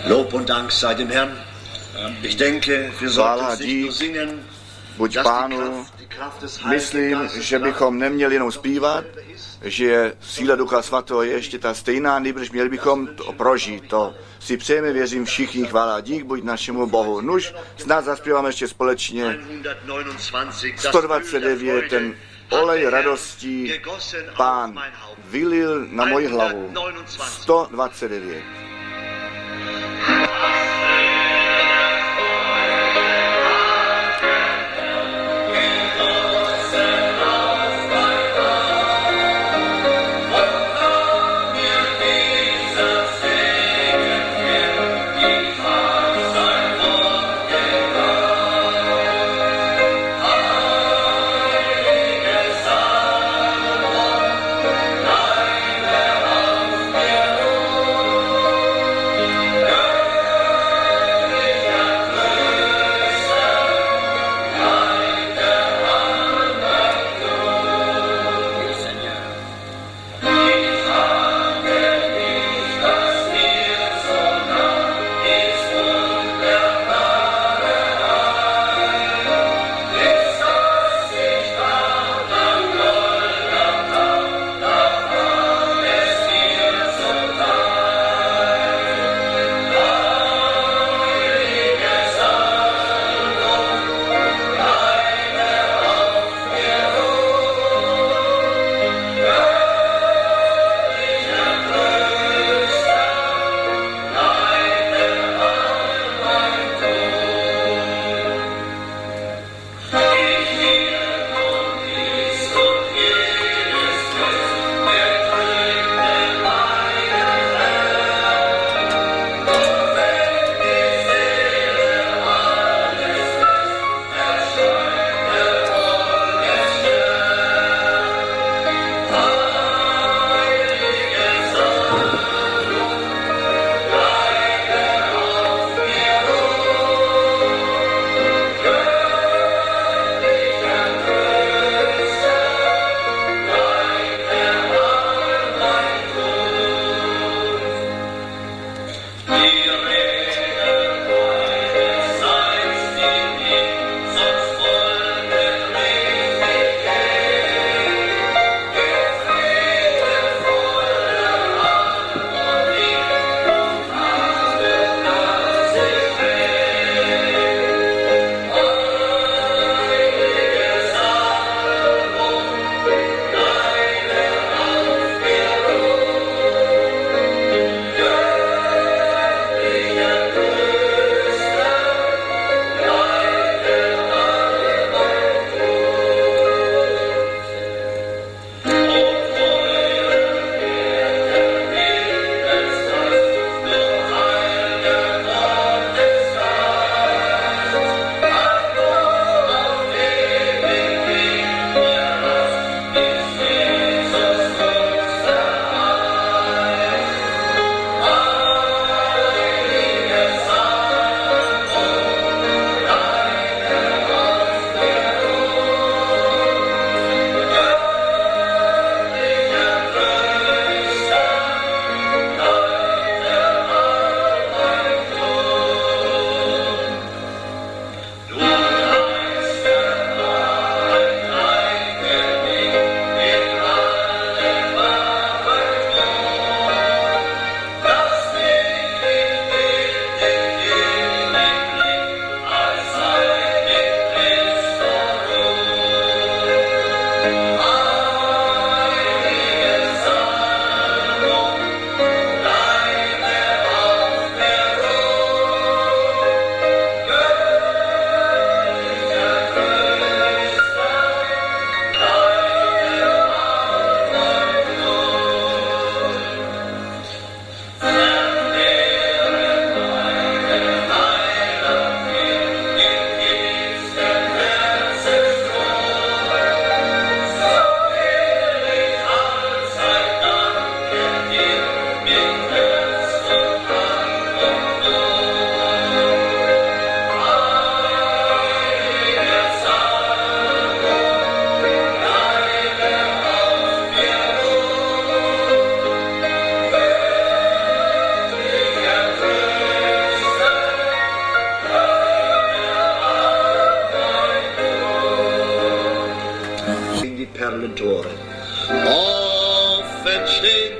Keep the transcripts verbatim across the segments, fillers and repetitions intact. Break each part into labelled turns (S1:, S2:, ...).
S1: Lob und Dank sei dem Herrn. Ich denke, wir sollten es nicht nur singen,
S2: buď Pánu. Myslím, že bychom neměli jenom zpívat, že síla Ducha Svatého je ještě ta stejná, nebož měli bychom to prožít. To si přejeme, věřím všichni, chvála dík buď našemu Bohu. Nuž, snad zaspíváme ještě společně sto dvacet devět, ten olej radostí Pán vylil na moji hlavu. sto dvacet devět.
S3: Oh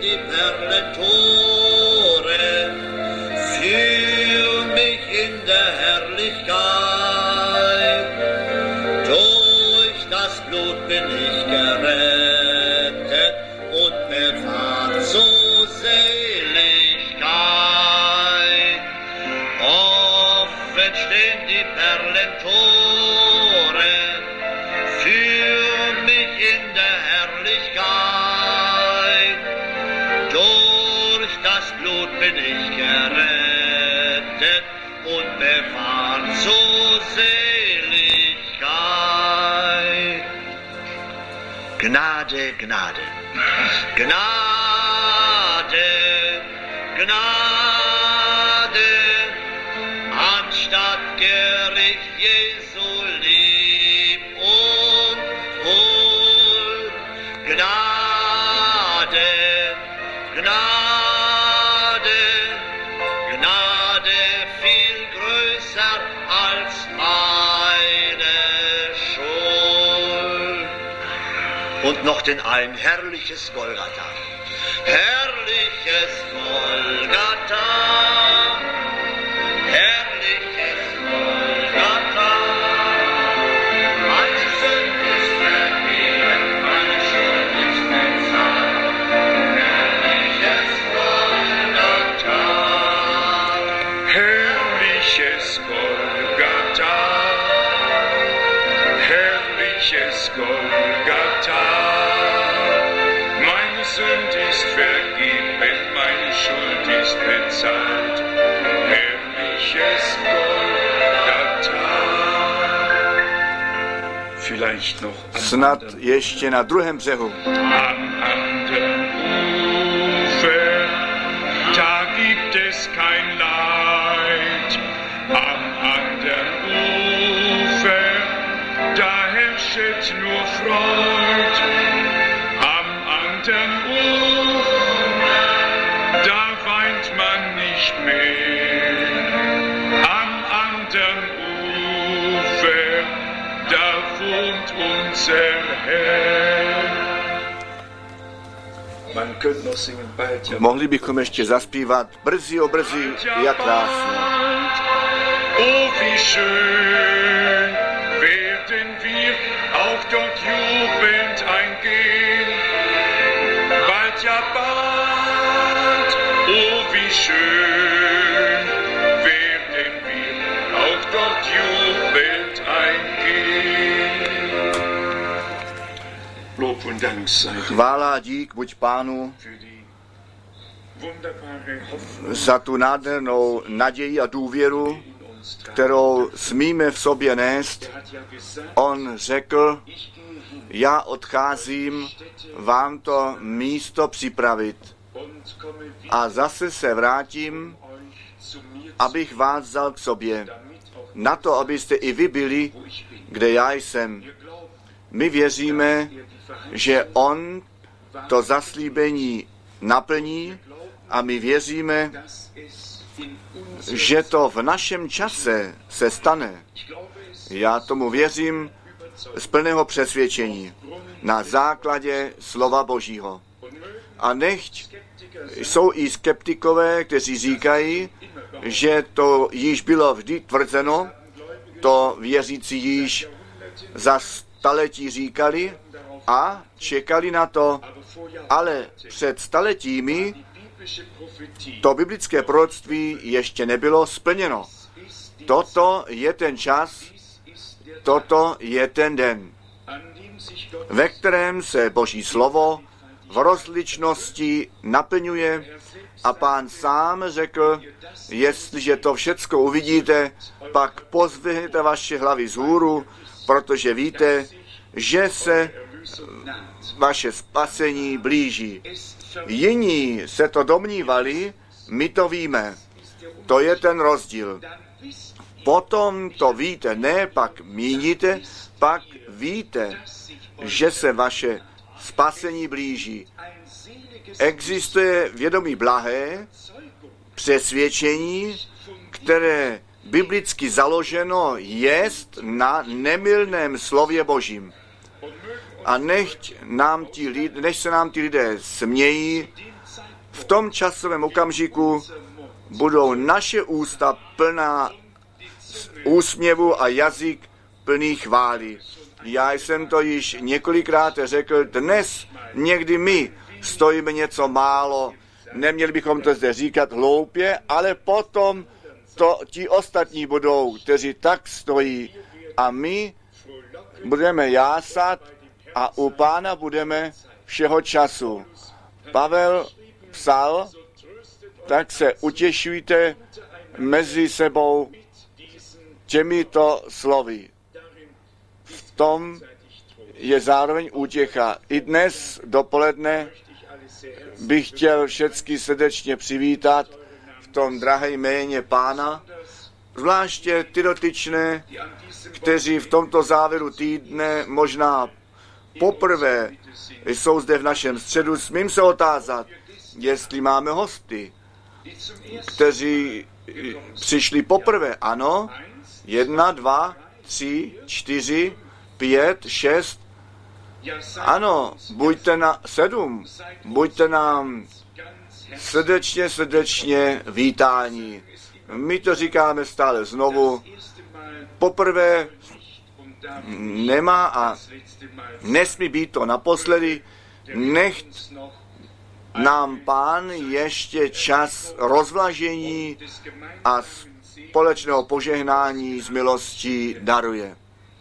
S1: die Perlentore, führ mich in der Herrlichkeit. Durch das Blut bin ich gerettet und befahrt zur Seligkeit. Offen stehen die Perlentore, führ mich in der Herrlichkeit. Durch das Blut bin ich gerettet und befahrt zur Seligkeit. Gnade, Gnade, Gnade, Gnade, anstatt Gericht Jesu lieb und wohl. Gnade, Gnade, Gnade viel größer als meine Schuld. Und noch den ein herrliches Golgatha. Herrliches Golgatha. Herrliches Golgatha. Meine Sünde ist vergeben, meine Schuld ist bezahlt. Herrliches Golgatha.
S3: Herrliches Golgatha, herrliches Golgatha, meine Sünde ist vergeben, meine Schuld ist bezahlt. Herrliches Golgatha. Vielleicht noch am
S2: Snad
S3: anderen,
S2: ještě na druhém břehu.
S3: am anderen Ufer, da gibt es kein Leid. Am anderen Ufer, da herrschet nur Freud. Am anderen Ufer, da weint man nicht mehr. Am anderen Ufer, da wohnt unser Herr. Man könnte noch singen, bald ja.
S2: Mohli bychom ještě zaspívat brzy o brzy, jak krásně.
S3: Oh, wie schön werden wir auch dort jubelnd eingehen. Bald ja bald, oh, wie schön werden wir auch dort jubelnd eingehen. Lob und Dank sei dir
S2: Chvála a dík buď Pánu
S3: für die wunderbare Hoffnung,
S2: za tu nádhernou naději a důvěru,
S3: in uns trägt.
S2: kterou smíme v sobě nést.
S3: Er hat ja gesagt,
S2: On řekl,
S3: ich gehe hin
S2: já odcházím vám to místo připravit
S3: und komme wieder
S2: a zase se vrátím,
S3: euch zu mir,
S2: abych vás vzal k sobě,
S3: damit auch
S2: na to, abyste i vy byli,
S3: wo ich bin.
S2: kde já jsem.
S3: Wir glauben,
S2: My věříme,
S3: er die
S2: že
S3: Verheißung
S2: on to zaslíbení naplní a my věříme,
S3: dass es in unserem
S2: že to v našem čase se stane.
S3: Ich glaube es
S2: Já tomu věřím z plného přesvědčení na základě slova Božího.
S3: und mögen
S2: A nechť
S3: Skeptiker
S2: jsou i skeptikové, kteří říkají, že to již bylo vždy tvrzeno, to věřící již za staletí říkali a čekali na to,
S3: aber vor Jahren
S2: ale před staletími
S3: die biblische Prophetie
S2: to biblické proroctví ještě nebylo splněno.
S3: ist die
S2: Toto je ten čas,
S3: dies ist der
S2: toto je ten den,
S3: an dem sich Gott
S2: ve kterém se Boží slovo v rozličnosti naplňuje a Pán sám řekl, jestliže to všecko uvidíte, pak pozvihněte vaše hlavy vzhůru, protože víte, že se
S3: Erlösung naht.
S2: vaše spasení blíží.
S3: Es ver-
S2: Jiní se to domnívali, my to víme.
S3: ist der
S2: To je ten rozdíl.
S3: dann wisst ihr,
S2: Potom to víte, ne, pak míníte, pak víte,
S3: dass sich euch
S2: že se vaše spasení blíží.
S3: ein seliges
S2: Existuje vědomí blahé,
S3: Zeugung
S2: přesvědčení, které biblicky založeno jest na nemylném slově Božím.
S3: und mögen uns
S2: A nechť nám ti lid, než se nám ti lidé smějí, v tom časovém okamžiku budou naše ústa plná úsměvu a jazyk plný chvály. Já jsem to již několikrát řekl, dnes někdy my stojíme něco málo, neměli bychom to zde říkat hloupě, ale potom to ti ostatní budou, kteří tak stojí a my budeme jásat a u Pána budeme všeho času. Pavel psal, tak se utěšujte mezi sebou těmito slovy. V tom je zároveň útěcha. I dnes dopoledne bych chtěl všechny srdečně přivítat v tom drahé jméně Pána, zvláště ty dotyčné, kteří v tomto závěru týdne možná poprvé jsou zde v našem středu. Smím se otázat, jestli máme hosty, kteří přišli poprvé. Ano, jedna, dva, tři, čtyři, pět, šest. Ano, buďte na sedm, buďte nám srdečně, srdečně vítáni. My to říkáme stále znovu. Poprvé nemá a nesmí být to naposledy. Nechť nám Pán ještě čas rozvlažení a společného požehnání z milostí daruje.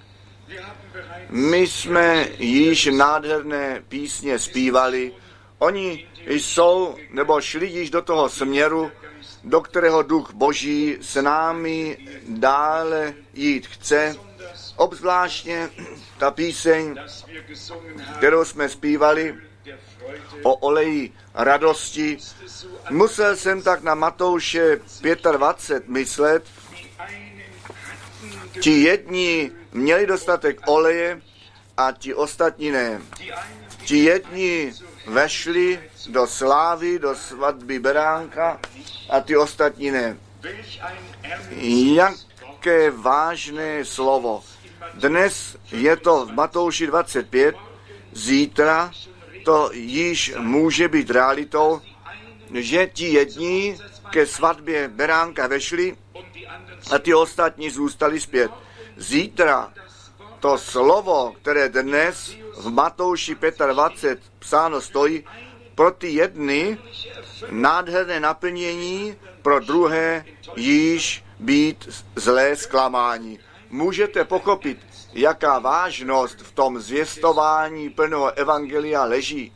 S2: My jsme již nádherné písně zpívali. Oni jsou, nebo šli již do toho směru, do kterého Duch Boží s námi dále jít chce. Obzvláštně ta píseň, kterou jsme zpívali o oleji radosti. Musel jsem tak na Matouše dvacet pět myslet. Ti jedni měli dostatek oleje a ti ostatní ne. Ti jedni vešli do slávy, do svatby beránka a ty ostatní ne. Jaké vážné slovo. Dnes je to v Matouši dvacet pět, zítra to již může být realitou, že ti jedni ke svatbě beránka vešli a ty ostatní zůstali zpět. Zítra to slovo, které dnes v Matouši dvacet pět psáno stojí, pro ty jedny nádherné naplnění, pro druhé již být zlé zklamání. Můžete pochopit, jaká vážnost v tom zvěstování plného evangelia leží,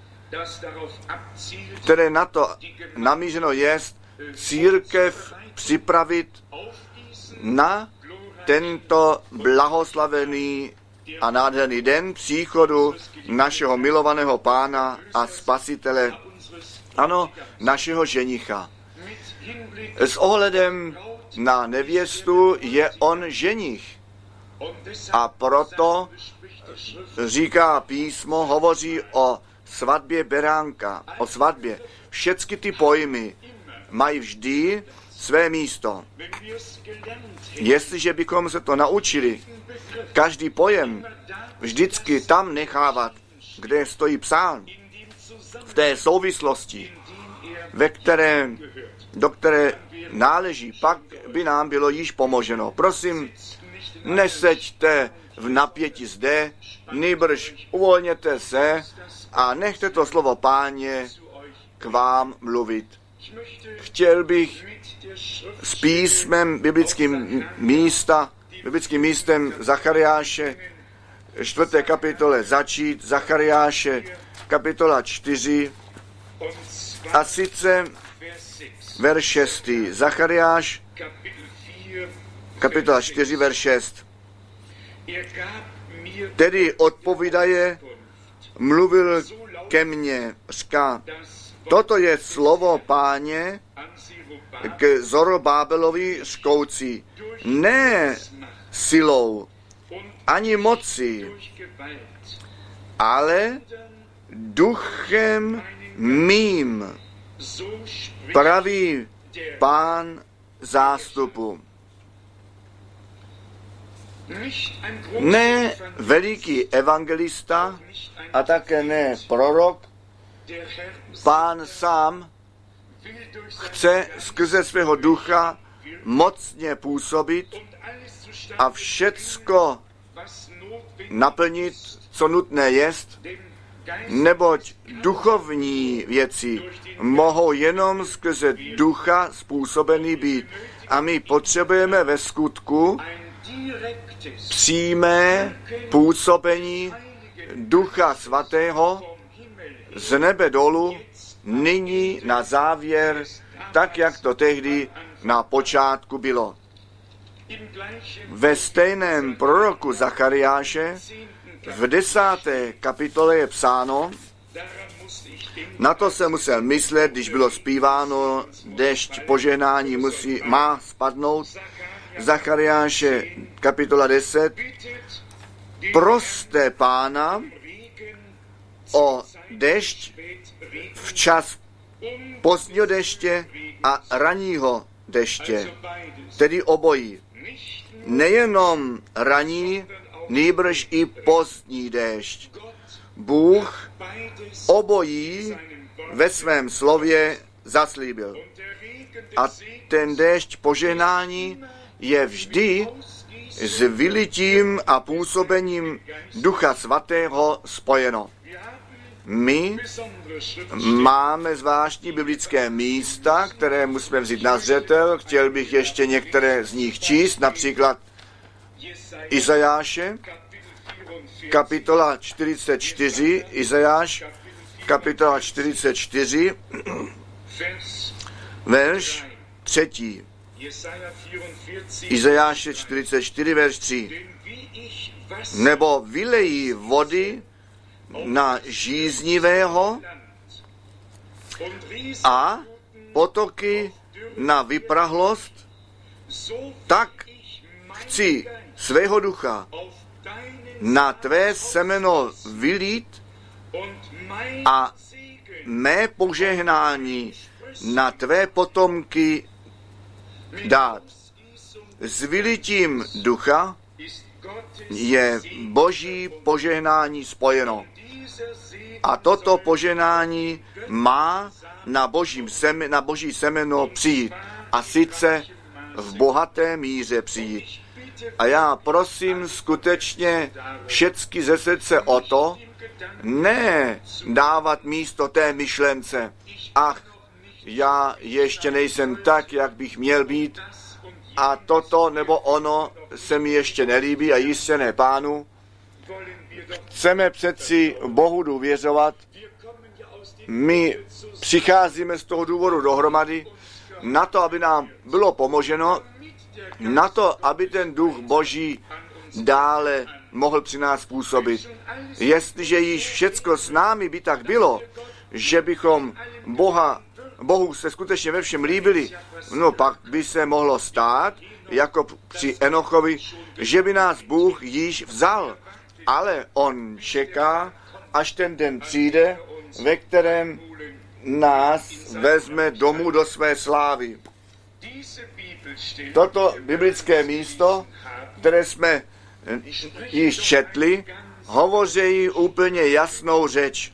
S2: které na to namířeno jest církev připravit na tento blahoslavený a nádherný den příchodu našeho milovaného Pána a Spasitele, ano, našeho ženicha. S ohledem na nevěstu je on ženich. A proto říká písmo, hovoří o svatbě beránka, o svatbě. Všechny ty pojmy mají vždy své místo. Jestliže bychom se to naučili, každý pojem vždycky tam nechávat, kde stojí psán, v té souvislosti, ve které, do které náleží, pak by nám bylo již pomoženo. Prosím, neseďte v napětí zde, nýbrž uvolněte se a nechte to slovo Páně k vám mluvit. Chtěl bych s písmem biblickým místa, biblickým místem Zachariáše čtvrté kapitole začít, Zachariáše kapitola čtyři a sice verš šestý. Zachariáš kapitola čtyři, verš šest. Tedy odpovídaje mluvil ke mně, říká, toto je slovo Páně k Zorobábelovi škoucí, ne silou, ani moci, ale duchem mým, praví Pán zástupu. Ne veliký evangelista a také ne prorok, Pán sám chce skrze svého ducha mocně působit a všecko naplnit, co nutné jest, neboť duchovní věci mohou jenom skrze ducha způsobeny být. A my potřebujeme ve skutku přímé působení Ducha Svatého z nebe dolů, nyní na závěr, tak jak to tehdy na počátku bylo. Ve stejném proroku Zachariáše v desáté kapitole je psáno, na to se musel myslet, když bylo zpíváno, dešť požehnání musí, má spadnout. Zachariáše kapitola deset. Proste Pána o dešť v čas pozdního deště a ranního deště, tedy obojí. Nejenom raní, nýbrž i pozdní déšť. Bůh obojí ve svém slově zaslíbil. A ten déšť požehnání je vždy s vylitím a působením Ducha Svatého spojeno. My máme zvláštní biblické místa, které musíme vzít na zřetel. Chtěl bych ještě některé z nich číst, například Izajáše, kapitola čtyřicet čtyři, Izajáš, kapitola čtyřicet čtyři, verš třetí. Izajáše čtyřicet čtyři, verš tři. Nebo vylejí vody na žíznivého a potoky na vyprahlost, tak chci svého ducha na tvé semeno vylít a mé požehnání na tvé potomky dát. S vylitím ducha je boží požehnání spojeno. A toto požehnání má na, božím seme, na boží semeno přijít. A sice v bohaté míře přijít. A já prosím skutečně všecky ze srdce o to, ne dávat místo té myšlence. Ach, já ještě nejsem tak, jak bych měl být, a toto nebo ono se mi ještě nelíbí a jistě ne Pánu. Chceme přeci Bohu důvěřovat. My přicházíme z toho důvodu dohromady na to, aby nám bylo pomoženo, na to, aby ten duch Boží dále mohl při nás působit. Jestliže již všecko s námi by tak bylo, že bychom Boha, Bohu se skutečně ve všem líbili, no pak by se mohlo stát, jako při Enochovi, že by nás Bůh již vzal. Ale on čeká, až ten den přijde, ve kterém nás vezme domů do své slávy. Toto biblické místo, které jsme již četli, hovoří úplně jasnou řeč.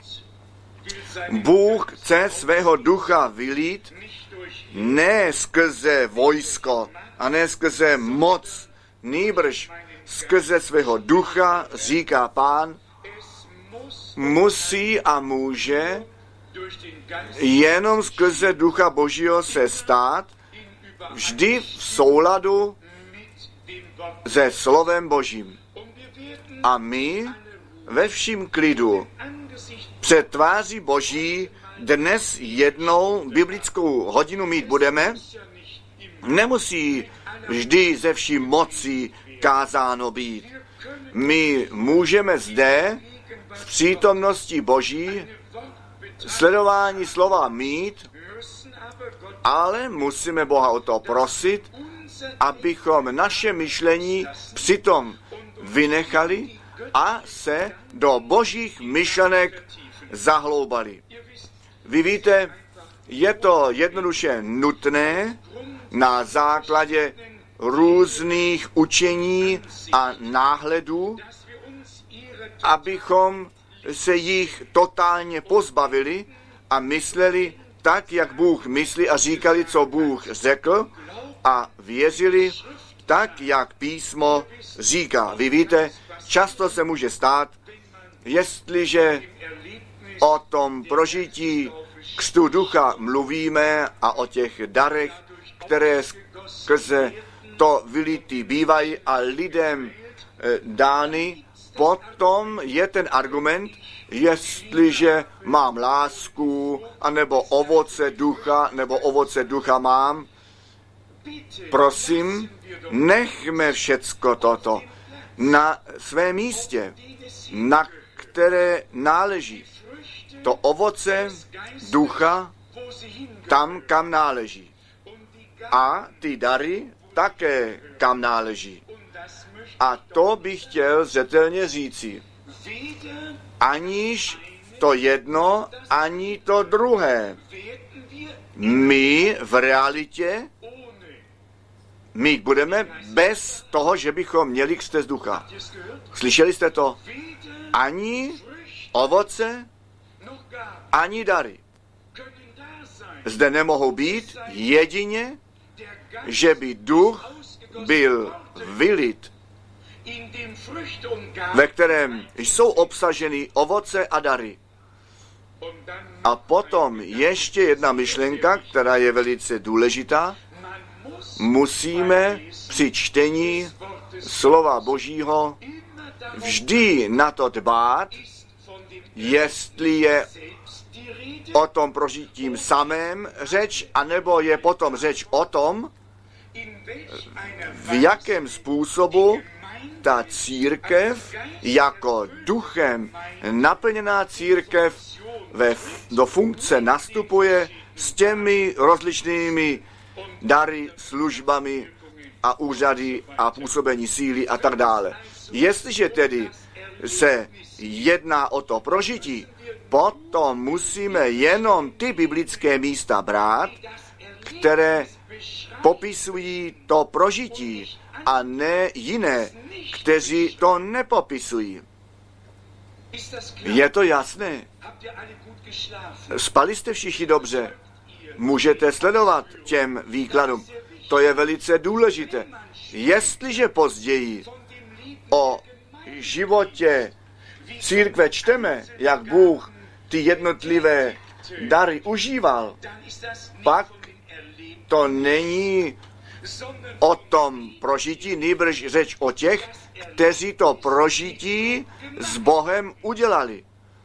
S2: Bůh chce svého ducha vylít ne skrze vojsko a ne skrze moc, nýbrž skrze svého ducha, říká Pán, musí a může jenom skrze ducha Božího se stát vždy v souladu se slovem Božím. A my ve vším klidu před tváří Boží dnes jednou biblickou hodinu mít budeme. Nemusí vždy ze vší mocí kázáno být. My můžeme zde v přítomnosti Boží sledování slova mít, ale musíme Boha o to prosit, abychom naše myšlení přitom vynechali a se do božích myšlenek zahloubali. Vy víte, je to jednoduše nutné na základě různých učení a náhledů, abychom se jich totálně pozbavili a mysleli tak, jak Bůh myslí a říkali, co Bůh řekl a věřili tak, jak písmo říká. Vy víte, často se může stát, jestliže o tom prožití křtu ducha mluvíme a o těch darech, které skrze to vylitý bývají a lidem dány, potom je ten argument, jestliže mám lásku, anebo ovoce ducha, nebo ovoce ducha mám, prosím, nechme všecko toto na svém místě, na které náleží. To ovoce ducha tam, kam náleží. A ty dary také, kam náleží. A to bych chtěl zřetelně říci. Aniž to jedno, ani to druhé. My v realitě mít budeme bez toho, že bychom měli křest ducha. Slyšeli jste to? Ani ovoce, ani dary. Zde nemohou být jedině, že by duch byl vylit, ve kterém jsou obsaženy ovoce a dary. A potom ještě jedna myšlenka, která je velice důležitá. Musíme při čtení slova Božího vždy na to dbát, jestli je o tom prožitím samém řeč, anebo je potom řeč o tom, v jakém způsobu ta církev jako duchem naplněná církev ve, do funkce nastupuje s těmi rozličnými dary, službami a úřady a působení síly a tak dále. Jestliže tedy se jedná o to prožití, potom musíme jenom ty biblické místa brát, které popisují to prožití a ne jiné, kteří to nepopisují. Je to jasné? Spali jste všichni dobře? Můžete sledovat těm výkladům. To je velice důležité. Jestliže později o životě církve čteme, jak Bůh ty jednotlivé dary užíval, pak to není o tom prožití, nýbrž řeč o těch, kteří to prožití s Bohem udělali.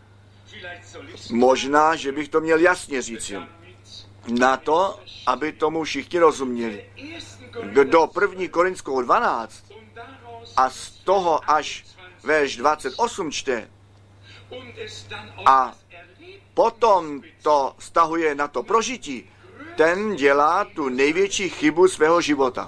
S2: Možná, že bych to měl jasně říci. Na to, aby tomu všichni rozuměli. Kdo první Korintskou dvanáct a z toho až verš dvacet osm čte a potom to stahuje na to prožití, ten dělá tu největší chybu svého života.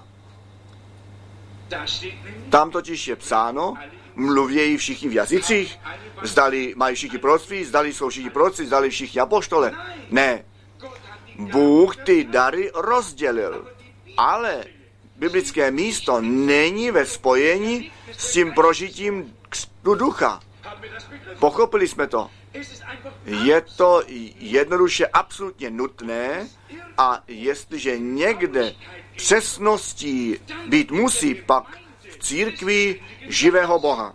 S2: Tam totiž je psáno, mluvějí všichni v jazycích, zdali mají všichni proroctví, zdali jsou všichni proroci, zdali všichni apoštole. Ne, Bůh ty dary rozdělil, ale biblické místo není ve spojení s tím prožitím křtu ducha. Pochopili jsme to. Je to jednoduše absolutně nutné a jestliže někde přesností být musí, pak v církvi živého Boha.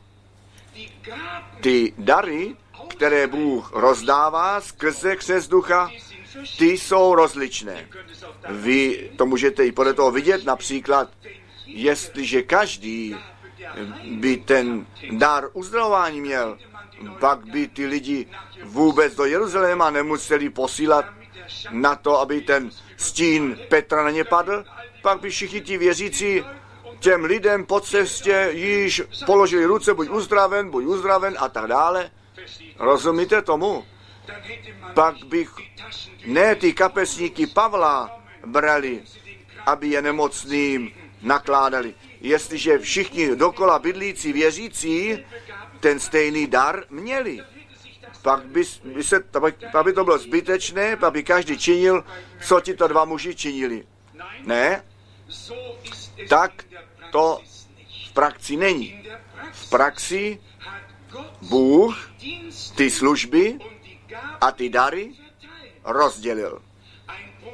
S2: Ty dary, které Bůh rozdává skrze křest ducha, ty jsou rozličné. Vy to můžete i podle toho vidět, například, jestliže každý by ten dar uzdravování měl, pak by ty lidi vůbec do Jeruzaléma nemuseli posílat na to, aby ten stín Petra na ně padl, pak by všichni ti věřící těm lidem po cestě již položili ruce, buď uzdraven, buď uzdraven a tak dále. Rozumíte tomu? Pak bych ne ty kapesníky Pavla brali, aby je nemocným nakládali. Jestliže všichni dokola bydlící věřící ten stejný dar měli, pak by, by, se, pak by to bylo zbytečné, pak by každý činil, co ti to dva muži činili. Ne, tak to v praxi není. V praxi Bůh ty služby a ty dary rozdělil.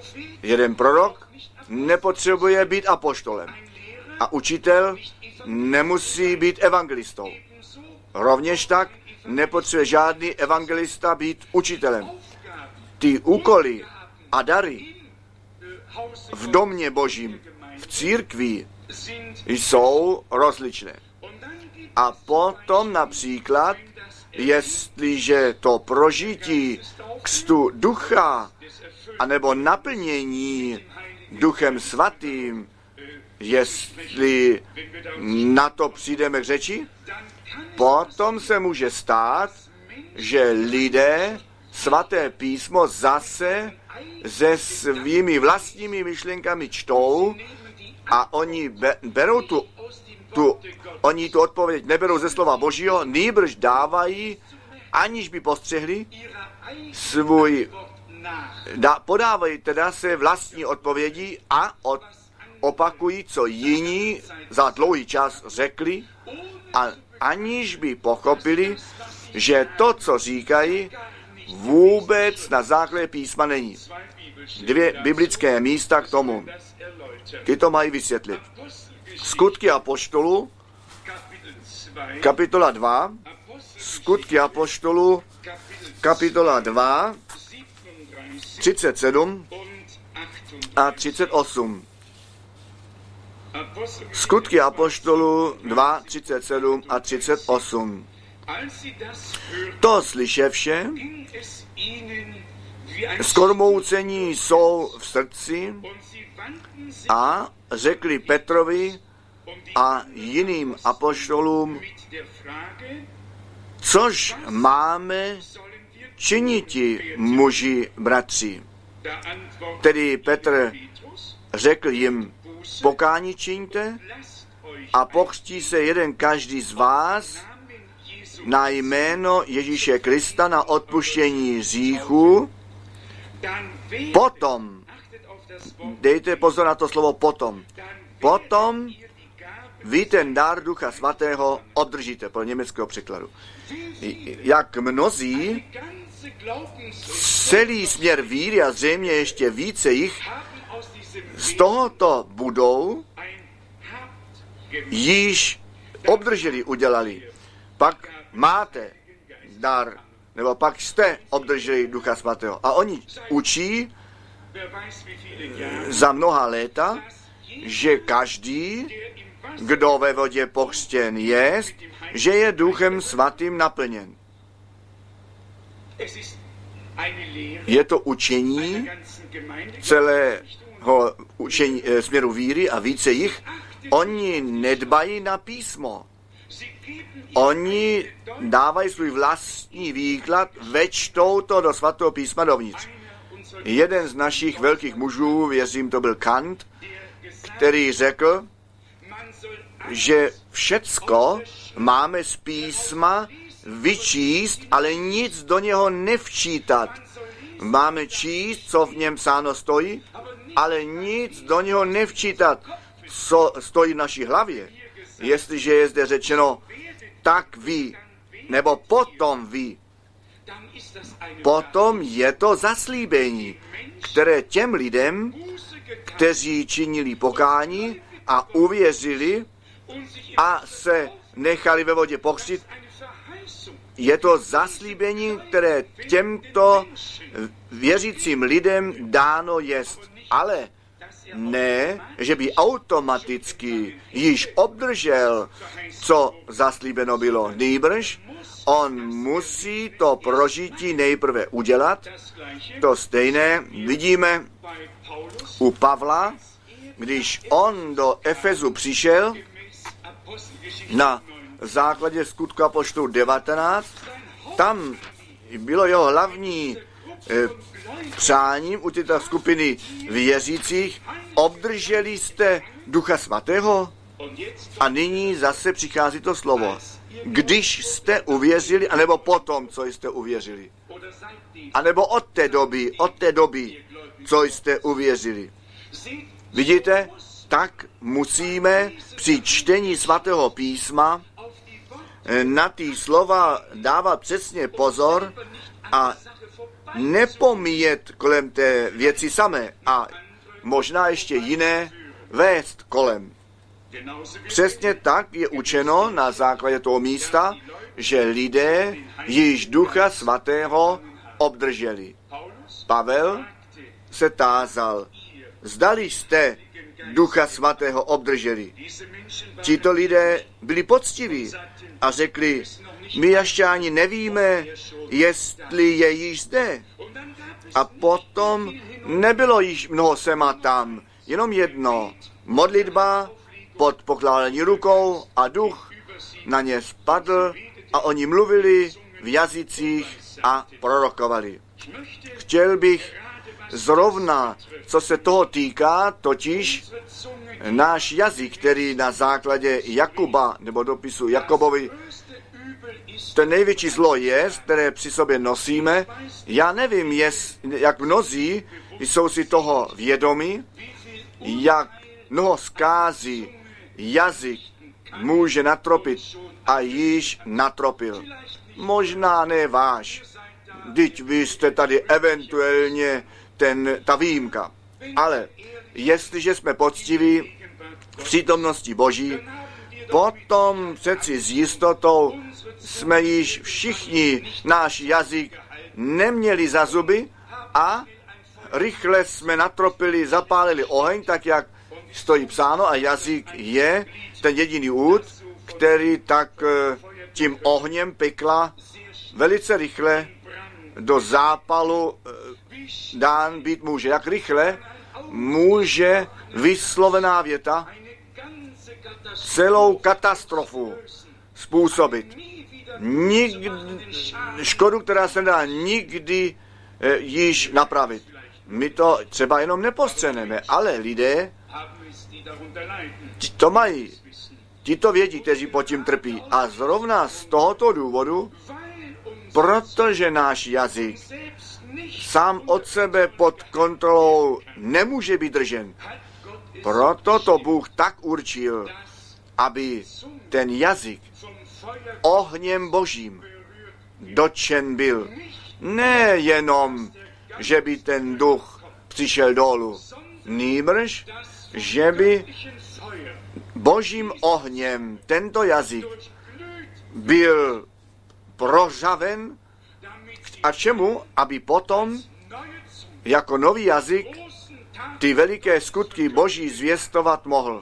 S2: Jeden prorok nepotřebuje být apoštolem a učitel nemusí být evangelistou. Rovněž tak nepotřebuje žádný evangelista být učitelem. Ty úkoly a dary v domě Božím, v církvi jsou rozličné. A potom například, jestliže to prožití křtu ducha anebo naplnění duchem svatým, jestli na to přijdeme k řeči, potom se může stát, že lidé svaté písmo zase se svými vlastními myšlenkami čtou a oni be, berou tu, tu, oni tu odpověď neberou ze slova Božího, nýbrž dávají, aniž by postřehli svůj, da, podávají teda se vlastní odpovědi a od, opakují, co jiní za dlouhý čas řekli, a aniž by pochopili, že to, co říkají, vůbec na základě písma není. Dvě biblické místa k tomu. Ty to mají vysvětlit. Skutky apoštolů, kapitola dva, Skutky apoštolů, kapitola dva, třicet sedm a třicet osm. Skutky apoštolů dva, třicet sedm a třicet osm. To slyševše, skormoucení jsou v srdci a řekli Petrovi a jiným apoštolům, což máme činiti, muži, bratři. Tedy Petr řekl jim, pokání čiňte a pokřtí se jeden každý z vás na jméno Ježíše Krista na odpuštění hříchů. Potom, dejte pozor na to slovo potom, potom vy ten dar Ducha Svatého obdržíte, podle německého překladu. Jak mnozí, celý směr víry a zřejmě ještě více jich z tohoto budou již obdrželi, udělali. Pak máte dar, nebo pak jste obdrželi Ducha Svatého. A oni učí za mnoha léta, že každý, kdo ve vodě pokřtěn jest, že je Duchem Svatým naplněn. Je to učení celého učení, směru víry a více jich. Oni nedbají na písmo. Oni dávají svůj vlastní výklad, večtou to do svatého písma dovnitř. Jeden z našich velkých mužů, věřím, to byl Kant, který řekl, že všecko máme z písma vyčíst, ale nic do něho nevčítat. Máme číst, co v něm psáno stojí, ale nic do něho nevčítat, co stojí v naší hlavě. Jestliže je zde řečeno, tak ví, nebo potom ví, potom je to zaslíbení, které těm lidem, kteří činili pokání a uvěřili a se nechali ve vodě pokřtít, je to zaslíbení, které těmto věřícím lidem dáno jest. Ale ne, že by automaticky již obdržel, co zaslíbeno bylo. Nýbrž, on musí to prožití nejprve udělat. To stejné vidíme u Pavla, když on do Efezu přišel na základě Skutku apoštolů devatenáct, tam bylo jeho hlavní e, přáním u této skupiny věřících, obdrželi jste Ducha Svatého? A nyní zase přichází to slovo. Když jste uvěřili, anebo potom, co jste uvěřili. A nebo od té doby, od té doby, co jste uvěřili. Vidíte, tak musíme při čtení svatého písma na ty slova dávat přesně pozor a nepomíjet kolem té věci samé a možná ještě jiné vést kolem. Přesně tak je učeno na základě toho místa, že lidé již Ducha Svatého obdrželi. Pavel se tázal, zdali jste Ducha Svatého obdrželi. Tito lidé byli poctiví a řekli, my ještě ani nevíme, jestli je již zde. A potom nebylo již mnoho sem a tam, jenom jedno, modlitba pod pokládání rukou a duch na ně spadl a oni mluvili v jazycích a prorokovali. Chtěl bych zrovna, co se toho týká, totiž náš jazyk, který na základě Jakuba, nebo dopisu Jakobovi, ten největší zlo je, které při sobě nosíme. Já nevím, jest, jak mnozí jsou si toho vědomi, jak mnoho zkází jazyk může natropit a již natropil. Možná ne váš, vždyť vy jste tady eventuálně ten, ta výjimka. Ale jestliže jsme poctiví v přítomnosti Boží, potom přeci s jistotou jsme již všichni náš jazyk neměli za zuby a rychle jsme natropili, zapálili oheň, tak jak stojí psáno, a jazyk je ten jediný úd, který tak tím ohněm pekla velice rychle do zápalu dán být může. Jak rychle může vyslovená věta celou katastrofu způsobit. Nikdy, škodu, která se dá nikdy e, již napravit. My to třeba jenom nepostřeneme, ale lidé to mají. Ti to vědí, kteří pod tím trpí. A zrovna z tohoto důvodu, protože náš jazyk sám od sebe pod kontrolou nemůže být držen, proto to Bůh tak určil, aby ten jazyk ohněm Božím dotčen byl. Nejenom, že by ten duch přišel dolů, nýbrž, že by Božím ohněm tento jazyk byl prožaven. A čemu? Aby potom jako nový jazyk ty veliké skutky Boží zvěstovat mohl.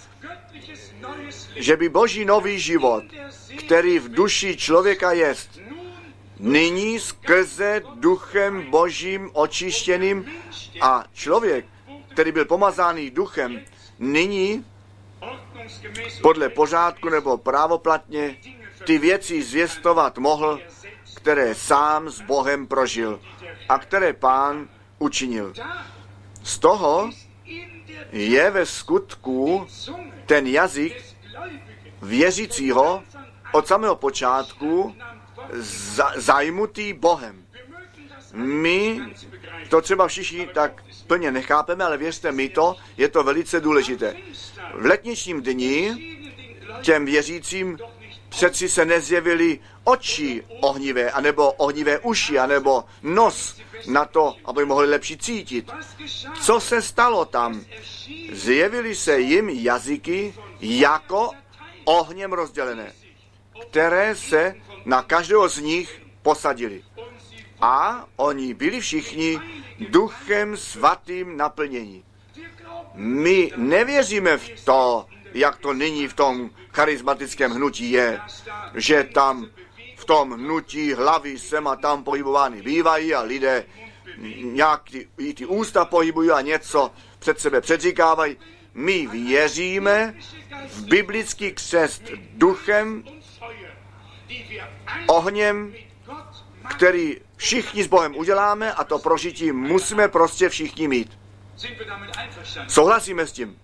S2: Že by Boží nový život, který v duši člověka jest, nyní skrze duchem Božím očištěným a člověk, který byl pomazáný duchem, nyní podle pořádku nebo právoplatně ty věci zvěstovat mohl, které sám s Bohem prožil a které Pán učinil. Z toho je ve skutku ten jazyk věřícího od samého počátku zajmutý Bohem. My to třeba všichni tak plně nechápeme, ale věřte mi to, je to velice důležité. V letničním dni těm věřícím přeci se nezjevily oči ohnivé, anebo ohnivé uši, anebo nos na to, aby mohli lepší cítit. Co se stalo tam? Zjevily se jim jazyky jako ohněm rozdělené, které se na každého z nich posadili. A oni byli všichni duchem svatým naplněni. My nevěříme v to, jak to nyní v tom charismatickém hnutí je, že tam v tom hnutí hlavy sem a tam pohybovány bývají a lidé nějak ty, ty ústa pohybují a něco před sebe předříkávají. My věříme v biblický křest duchem, ohněm, který všichni s Bohem uděláme, a to prožití musíme prostě všichni mít. Souhlasíme s tím?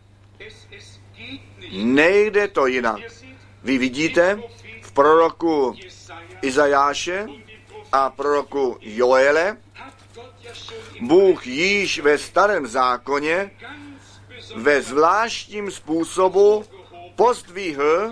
S2: Nejde to jinak. Vy vidíte v proroku Izajáše a proroku Joele, Bůh již ve starém zákoně ve zvláštním způsobu pozdvihl,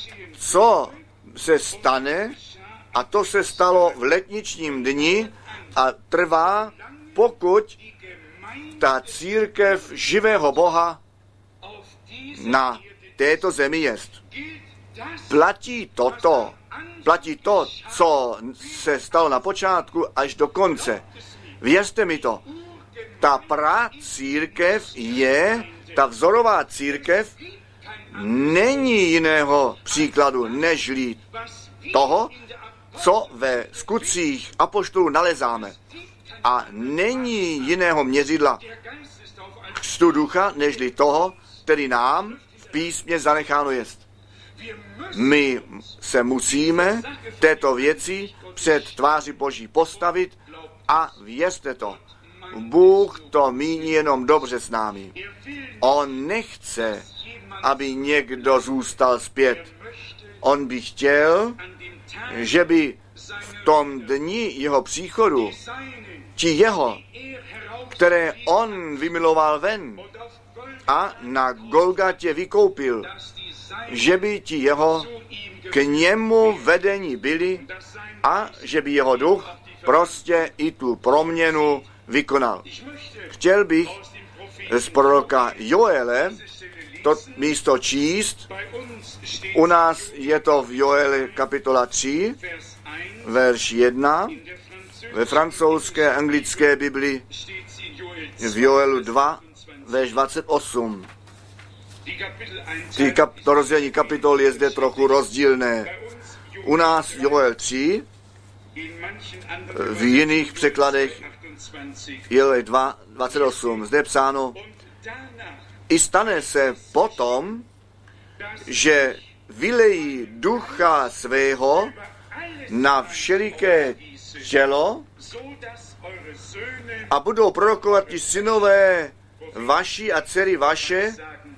S2: co se stane, a to se stalo v letničním dni a trvá, pokud ta církev živého Boha na této zemi jest. Platí toto, platí to, co se stalo na počátku až do konce. Věřte mi to, ta pra církev je, ta vzorová církev, není jiného příkladu, nežli toho, co ve skutcích apoštolů nalezáme. A není jiného měřidla křtu ducha, nežli toho, který nám v písmě zanecháno jest. My se musíme této věci před tváři Boží postavit a věřte to, Bůh to míní jenom dobře s námi. On nechce, aby někdo zůstal zpět. On by chtěl, že by v tom dni jeho příchodu ti jeho, které on vymiloval ven a na Golgatě vykoupil, že by ti jeho k němu vedení byli a že by jeho duch prostě i tu proměnu vykonal. Chtěl bych z proroka Joele to místo číst. U nás je to v Joele kapitola tři, verš jedna, ve francouzské anglické Bibli v Joelu dva, verš dvacet osm. Ty kap, to rozdělení kapitol je zde trochu rozdílné. U nás Joel tři, v jiných překladech Joel dva, dvacet osm. Zde je psáno, i stane se potom, že vylejí ducha svého na všeliké tělo a budou prorokovat ti synové vaši a dcery vaše,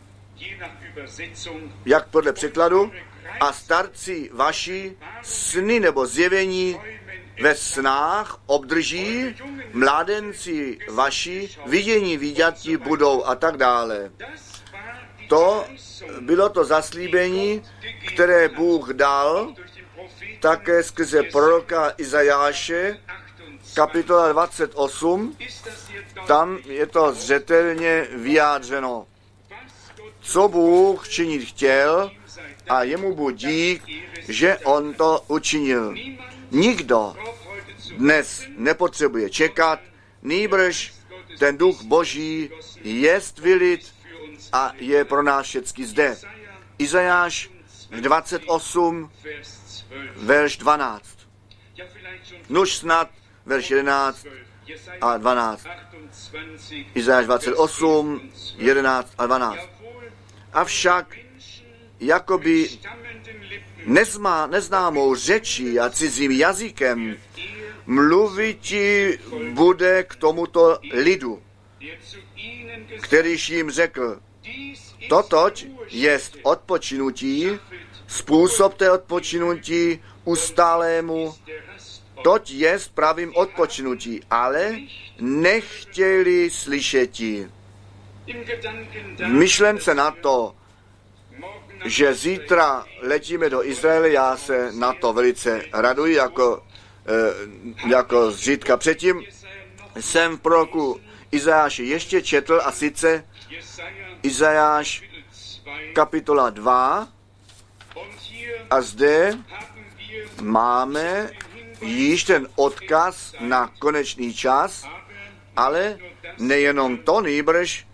S2: jak podle překladu, a starci vaši sny nebo zjevení ve snách obdrží, mládenci vaši vidění viděti budou a tak dále. To bylo to zaslíbení, které Bůh dal také skrze proroka Izajáše, kapitola dvacet osm, tam je to zřetelně vyjádřeno. Co Bůh činit chtěl a jemu buď dík, že on to učinil. Nikdo dnes nepotřebuje čekat, nýbrž ten duch Boží jest vylit a je pro nás všecky zde. Izajáš dvacet osm, verš dvanáct. Nuž snad verš jedenáct a dvanáct. Izajáš dvacet osm, jedenáct a dvanáct. Avšak jakoby nezmá, neznámou řečí a cizím jazykem mluviti bude k tomuto lidu, kterýž jim řekl, totoť jest odpočinutí, způsob té odpočinutí ustálému, toť jest pravým odpočinutí, ale nechtěli slyšeti. V myšlence na to, že zítra letíme do Izraele, já se na to velice raduji, jako, e, jako zřídka předtím. Jsem v proroku Izajáši ještě četl a sice Izajáš kapitola dva a zde máme již ten odkaz na konečný čas, ale nejenom to, nýbrž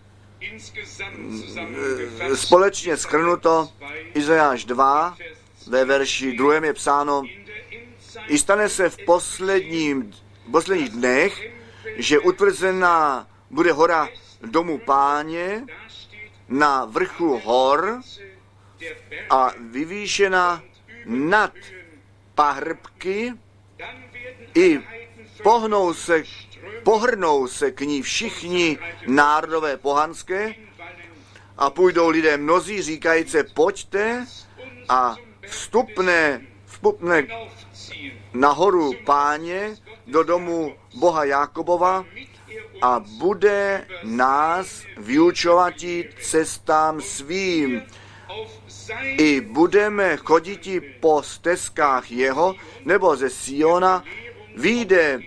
S2: společně shrnuto Izajáš dva, ve verši druhém je psáno, i stane se v posledním, posledních dnech, že utvrzená bude hora domu Páně na vrchu hor a vyvýšena nad pahrbky, i pohnou se, pohrnou se k ní všichni národové pohanské a půjdou lidé mnozí říkajíce, pojďte a vstupne, vstupne nahoru Páně do domu Boha Jákobova a bude nás vyučovati cestám svým. I budeme choditi po stezkách jeho, nebo ze Siona vyjde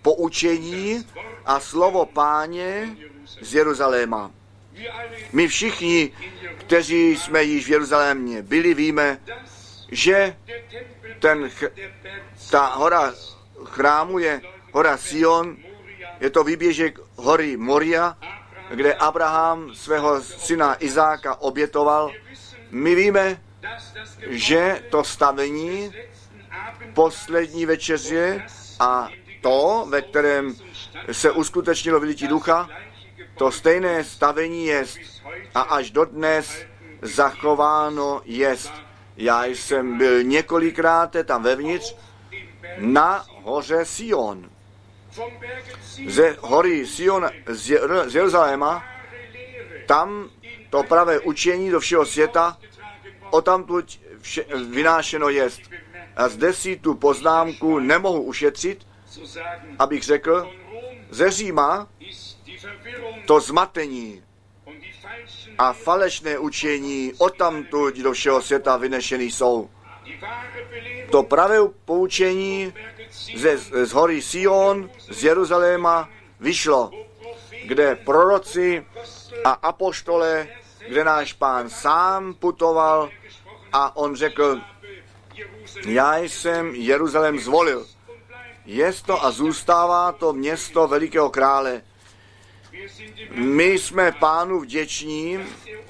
S2: poučení a slovo Páně z Jeruzaléma. My všichni, kteří jsme již v Jeruzalémě byli, víme, že ten, ta hora chrámu je hora Sion, je to výběžek hory Moria, kde Abraham svého syna Izáka obětoval. My víme, že to stavení poslední večeře a to, ve kterém se uskutečnilo vylití ducha, to stejné stavení jest a až dodnes zachováno jest. Já jsem byl několikrát tam vevnitř na hoře Sion. Ze hory Sion z Jeruzaléma, tam to pravé učení do všeho světa, o tamtud vše, vynášeno jest. A zde si tu poznámku nemohu ušetřit, abych řekl, ze Říma to zmatení a falešné učení odtamtud do všeho světa vynešeny jsou. To pravé poučení ze, z hory Sion, z Jeruzaléma vyšlo, kde proroci a apoštole, kde náš Pán sám putoval a on řekl, já jsem Jeruzalém zvolil. Je to a zůstává to město velikého krále. My jsme Pánu vděční,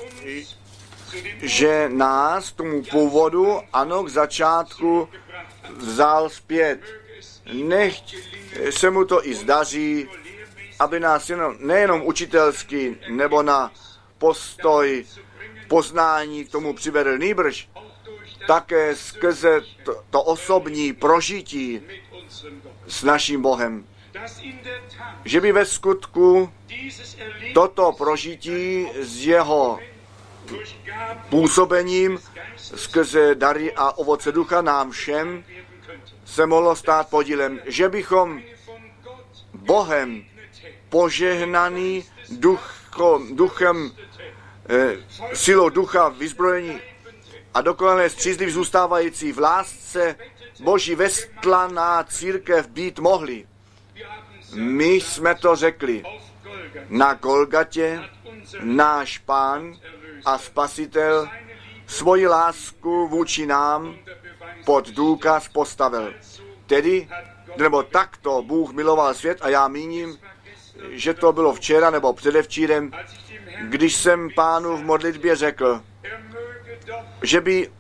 S2: že nás tomu původu, ano, k začátku vzal zpět. Nechť se mu to i zdaří, aby nás jenom, nejenom učitelsky nebo na postoj poznání k tomu přivedl, nýbrž také skrze to, to osobní prožití s naším Bohem. Že by ve skutku toto prožití s jeho působením skrze dary a ovoce ducha nám všem se mohlo stát podílem, že bychom Bohem požehnaný duchom, duchem, eh, silou ducha vyzbrojení a dokonale střízliv zůstávající v lásce Boží vestlaná církev být mohli. My jsme to řekli. Na Golgatě náš Pán a Spasitel svoji lásku vůči nám pod důkaz postavil. Tedy, nebo takto Bůh miloval svět a já míním, že to bylo včera nebo předevčírem, když jsem Pánu v modlitbě řekl, že by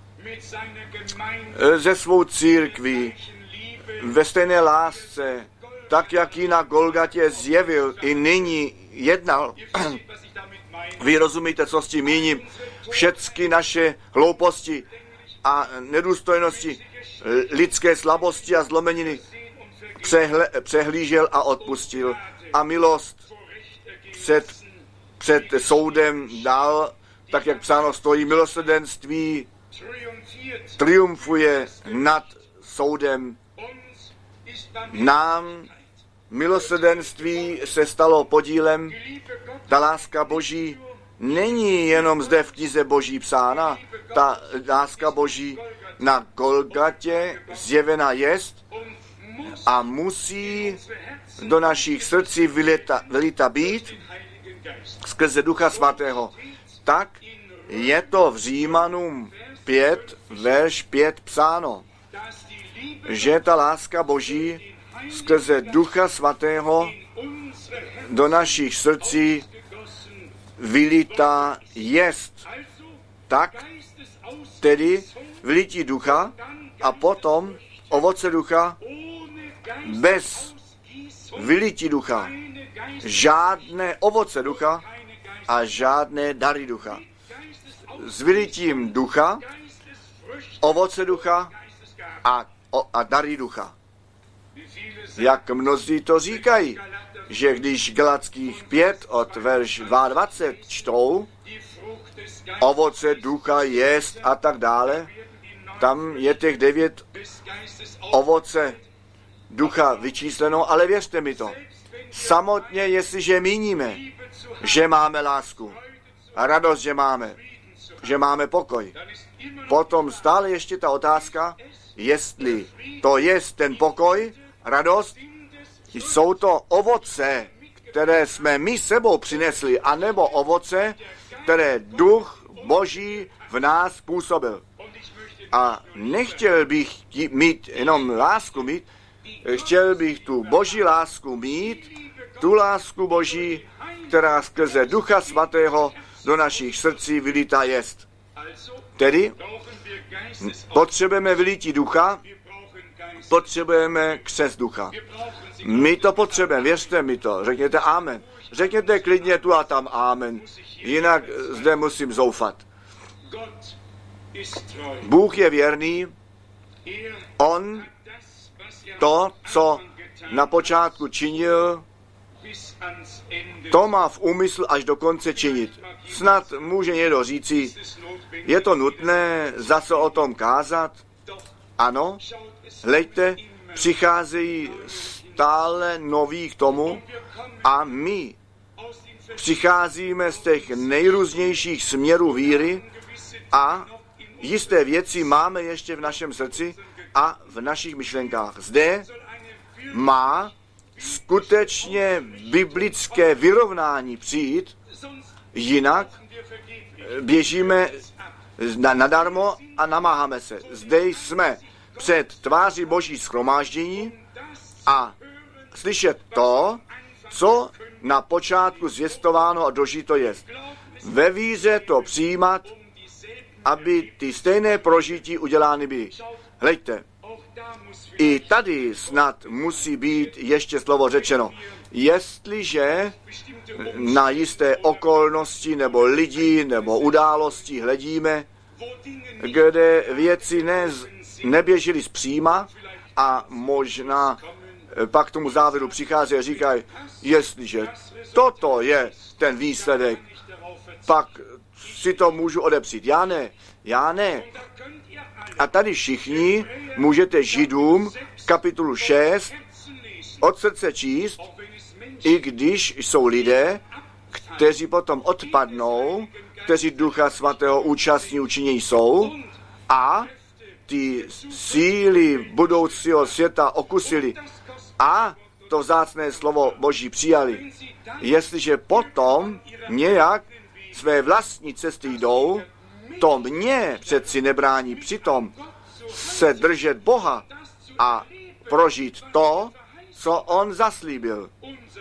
S2: ze svou církví ve stejné lásce, tak jak ji na Golgatě zjevil, i nyní jednal. Vy rozumíte, co s tím míním? Všechny naše hlouposti a nedůstojnosti, lidské slabosti a zlomeniny přehle, přehlížel a odpustil. A milost před, před soudem dal, tak jak psáno stojí, milosrdenství triumfuje nad soudem. Nám milosrdenství se stalo podílem. Ta láska Boží není jenom zde v knize Boží psána. Ta láska Boží na Golgatě zjevena jest a musí do našich srdcí vylita, vylita být skrze Ducha Svatého. Tak je to v Římanům pět, verš pět psáno, že ta láska Boží skrze Ducha Svatého do našich srdcí vylitá jest. Tak tedy vylití ducha a potom ovoce ducha, bez vylití ducha žádné ovoce ducha a žádné dary ducha. S vylitím ducha, ovoce ducha a, o, a dary ducha. Jak mnozí to říkají, že když Galackých pět od verš dvacet dva čtou, ovoce ducha jest a tak dále, tam je těch devět ovoce ducha vyčísleno, ale věřte mi to, samotně jestliže míníme, že máme lásku a radost, že máme, že máme pokoj, potom stále ještě ta otázka, jestli to jest ten pokoj, radost, Jsou to ovoce, které jsme my sebou přinesli, anebo ovoce, které duch Boží v nás působil. A nechtěl bych mít jenom lásku mít, chtěl bych tu Boží lásku mít, tu lásku Boží, která skrze Ducha Svatého do našich srdcí vylítá jest. Tedy potřebujeme vylítí ducha, potřebujeme křest ducha. My to potřebujeme, věřte mi to, řekněte amen. Řekněte klidně tu a tam amen, jinak zde musím zoufat. Bůh je věrný, on to, co na počátku činil, to má v úmyslu až do konce činit. Snad může někdo říci, je to nutné zase o tom kázat? Ano, hleďte, přicházejí stále noví k tomu a my přicházíme z těch nejrůznějších směrů víry a jisté věci máme ještě v našem srdci a v našich myšlenkách. Zde má skutečně biblické vyrovnání přijít, jinak běžíme nadarmo a namáháme se. Zde jsme před tváří Boží shromáždění a slyšet to, co na počátku zvěstováno a dožito jest. Ve víře to přijímat, aby ty stejné prožití udělány byly. Hleďte, i tady snad musí být ještě slovo řečeno. Jestliže na jisté okolnosti nebo lidi nebo události hledíme, kde věci ne, neběžely zpříma a možná pak k tomu závěru přichází a říkají, jestliže toto je ten výsledek, pak si to můžu odepřít. Já ne, já ne. A tady všichni můžete Židům kapitolu šest od srdce číst, i když jsou lidé, kteří potom odpadnou, kteří Ducha Svatého účastní učinění jsou a ty síly budoucího světa okusili a to vzácné slovo Boží přijali. Jestliže potom nějak své vlastní cesty jdou, to mě přeci nebrání přitom se držet Boha a prožít to, co on zaslíbil.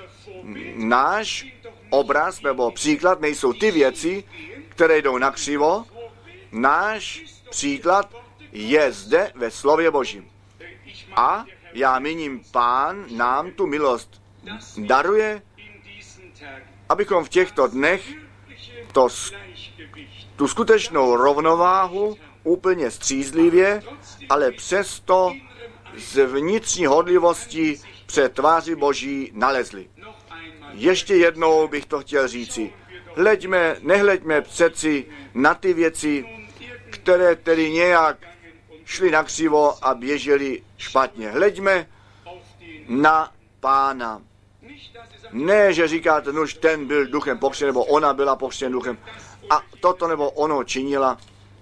S2: Náš obraz nebo příklad nejsou ty věci, které jdou nakřivo. Náš příklad je zde ve slově Božím. A já míním, Pán nám tu milost daruje, abychom v těchto dnech to, tu skutečnou rovnováhu úplně střízlivě, ale přesto z vnitřní hodlivosti před tváří Boží nalezli. Ještě jednou bych to chtěl říci. Hleďme, nehleďme přeci na ty věci, které tedy nějak šly nakřivo a běžely špatně. Hleďme na Pána. Ne, že říkáte, nož ten byl duchem pokřtěn, nebo ona byla pokřtěn duchem a toto nebo ono činila.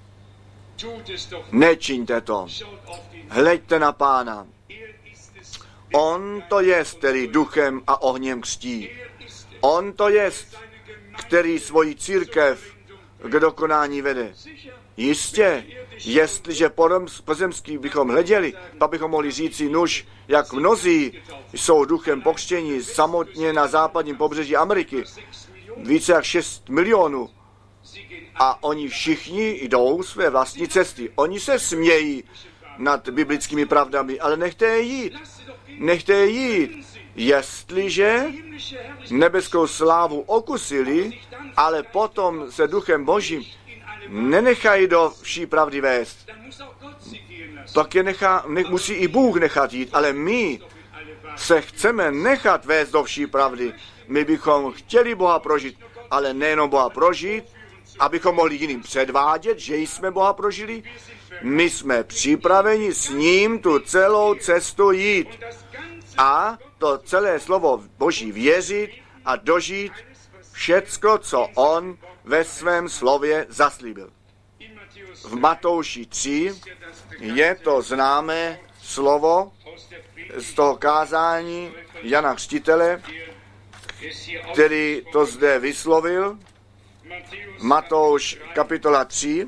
S2: Nečiňte to. Hleďte na Pána. On to jest, který duchem a ohněm křtí. On to jest, který svoji církev k dokonání vede. Jistě, jestliže pozemský bychom hleděli, pak bychom mohli říci, nuž, jak mnozí jsou duchem pokřtění samotně na západním pobřeží Ameriky. Více jak šest milionů. A oni všichni jdou své vlastní cesty. Oni se smějí nad biblickými pravdami, ale nechte je jít. Nechte je jít. Jestliže nebeskou slávu okusili, ale potom se duchem Božím nenechají do vší pravdy vést, pak je nechá, ne, musí i Bůh nechat jít, ale my se chceme nechat vést do vší pravdy. My bychom chtěli Boha prožít, ale nejenom Boha prožít, abychom mohli jiným předvádět, že jsme Boha prožili. My jsme připraveni s ním tu celou cestu jít a to celé slovo Boží věřit a dožít všecko, co on ve svém slově zaslíbil. v Matouši tři je to známé slovo z toho kázání Jana Křtitele, který to zde vyslovil. Matouš kapitola tři,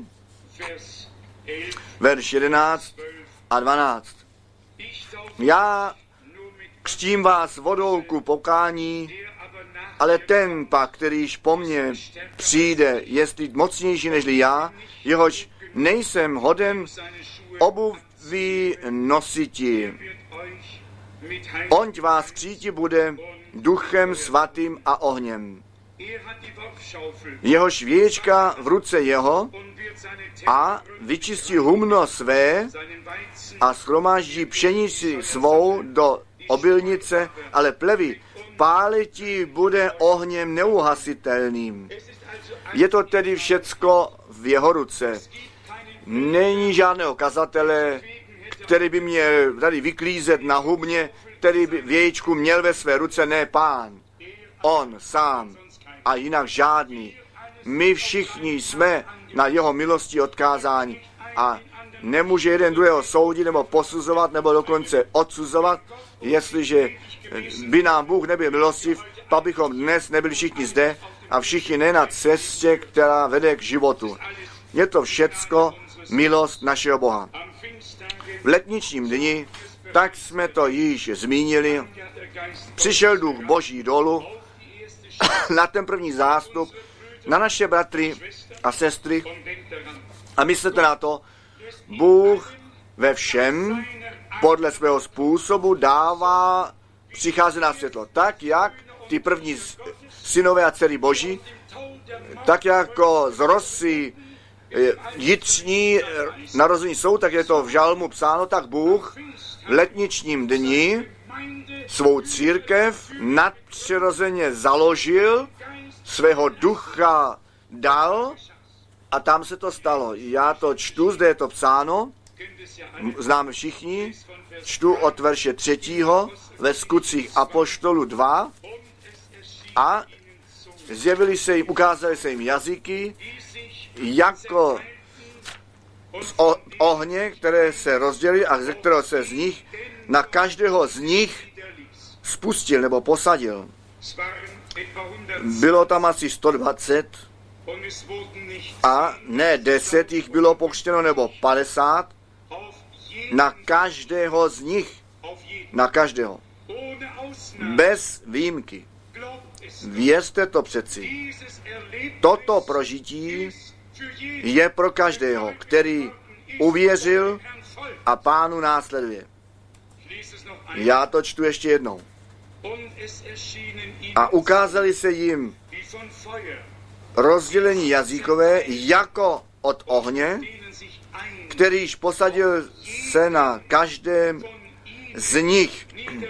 S2: verš jedenáct a dvanáct. Já křtím vás vodou ku pokání, ale ten pak, kterýž po mně přijde, jestli mocnější nežli já, jehož nejsem hoden obuví nositi. Onť vás kříti bude duchem svatým a ohněm. Jehož věčka v ruce jeho a vyčistí humno své a shromáždí pšenici svou do obilnice, ale plevy pálití bude ohněm neuhasitelným. Je to tedy všecko v jeho ruce. Není žádného kazatele, který by měl tady vyklízet na hubně, který by vějíčku měl ve své ruce, ne Pán. On sám a jinak žádný. My všichni jsme na jeho milosti odkázáni a nemůže jeden druhého soudit nebo posuzovat nebo dokonce odsuzovat, jestliže by nám Bůh nebyl milostiv, pak bychom dnes nebyli všichni zde a všichni ne na cestě, která vede k životu. Je to všecko milost našeho Boha. V letničním dni, tak jsme to již zmínili, přišel duch Boží dolů na ten první zástup, na naše bratry a sestry a myslete na to, Bůh ve všem podle svého způsobu dává, přichází na světlo. Tak, jak ty první synové a dcery Boží, tak jako z rosy jitřní narození jsou, tak je to v žalmu psáno, tak Bůh v letničním dni svou církev nadpřirozeně založil, svého ducha dal a tam se to stalo. Já to čtu, zde je to psáno, známe všichni, čtu od verše třetího ve Skutcích apoštolů dva a zjevili se jim, ukázali se jim jazyky, jako z ohně, které se rozdělily a ze kterého se z nich na každého z nich spustil nebo posadil. Bylo tam asi sto dvacet a ne deset jich bylo pokřtěno nebo padesát, na každého z nich, na každého, bez výjimky. Vězte to přeci. Toto prožití je pro každého, který uvěřil a Pánu následuje. Já to čtu ještě jednou. A ukázali se jim rozdělení jazykové jako od ohně, kterýž posadil se na každém z nich.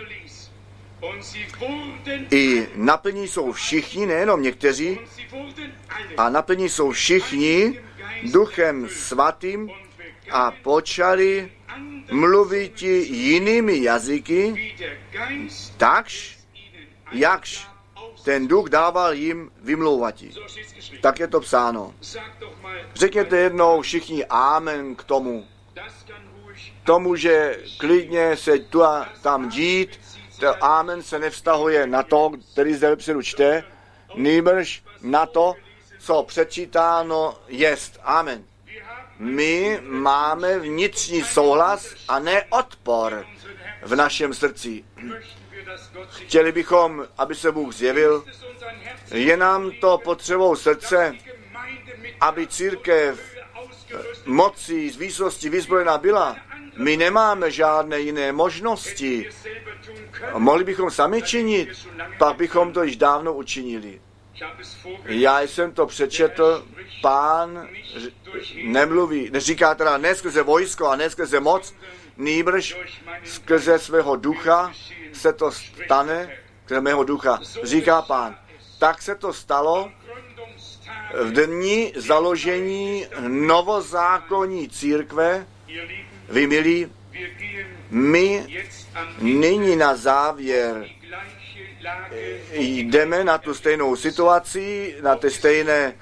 S2: I naplní jsou všichni, nejenom někteří, a naplní jsou všichni duchem svatým a počali mluvit jinými jazyky, takž, jakž ten duch dával jim vymlouvati. Tak je to psáno. Řekněte jednou všichni amen k tomu. To může klidně se tu a tam dít. To amen se nevztahuje na to, který zde vepředu čte, nýbrž na to, co přečítáno jest. Amen. My máme vnitřní souhlas a ne odpor v našem srdci. Chtěli bychom, aby se Bůh zjevil. Je nám to potřebou srdce, aby církev mocí z výsosti vyzbrojená byla. My nemáme žádné jiné možnosti. Mohli bychom sami činit, pak bychom to již dávno učinili. Já jsem to přečetl, Pán nemluví, neříká teda ne skrze vojsko a ne skrze moc, nýbrž skrze svého ducha se to stane, skrze mého ducha, říká Pán. Tak se to stalo v dni založení novozákonní církve. Vy milí, my nyní na závěr jdeme na tu stejnou situaci, na ty stejné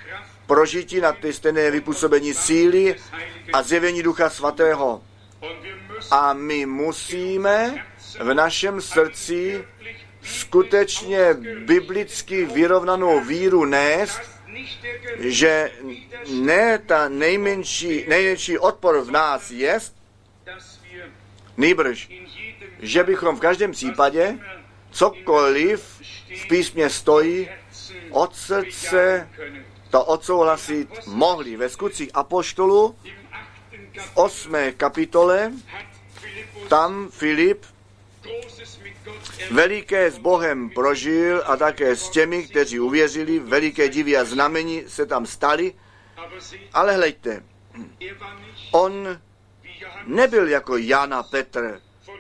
S2: prožití, na ty stejné vypůsobení síly a zjevení Ducha Svatého. A my musíme v našem srdci skutečně biblicky vyrovnanou víru nést, že ne ta nejmenší, nejmenší odpor v nás jest, nýbrž, že bychom v každém případě cokoliv v písmě stojí, od srdce to odsouhlasit mohli. Ve Skutcích apoštolů v osmé kapitole tam Filip veliké s Bohem prožil a také s těmi, kteří uvěřili, veliké divy a znamení se tam staly, ale hleďte, on nebyl jako Jan a Petr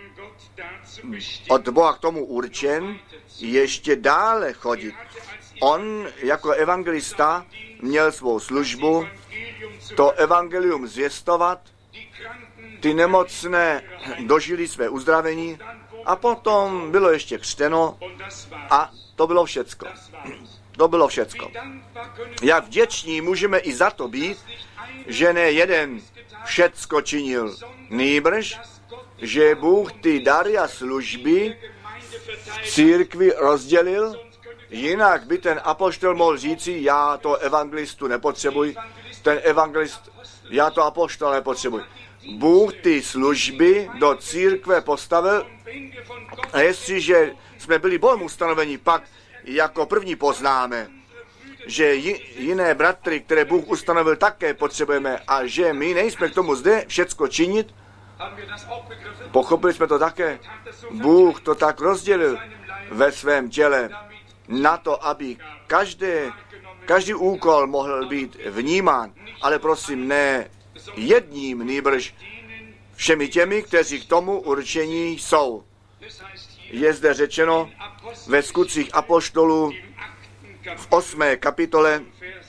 S2: od Boha k tomu určen ještě dále chodit. On jako evangelista měl svou službu, to evangelium zvěstovat, ty nemocné dožili své uzdravení a potom bylo ještě křtěno a to bylo všecko. To bylo všecko. Jak vděční můžeme i za to být, že ne jeden všecko činil, nýbrž, že Bůh ty dary a služby v církvi rozdělil, jinak by ten apoštol mohl říci, já to evangelistu nepotřebuji, ten evangelist, já to apoštol nepotřebuji. Bůh ty služby do církve postavil a jestliže jsme byli Bohem ustanoveni, pak jako první poznáme, že jiné bratry, které Bůh ustanovil, také potřebujeme a že my nejsme k tomu zde všecko činit. Pochopili jsme to také. Bůh to tak rozdělil ve svém těle na to, aby každé, každý úkol mohl být vnímán, ale prosím ne jedním, nýbrž všemi těmi, kteří k tomu určení jsou. Je zde řečeno ve Skutcích apoštolů v osmé kapitole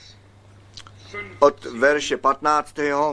S2: od verše patnáctého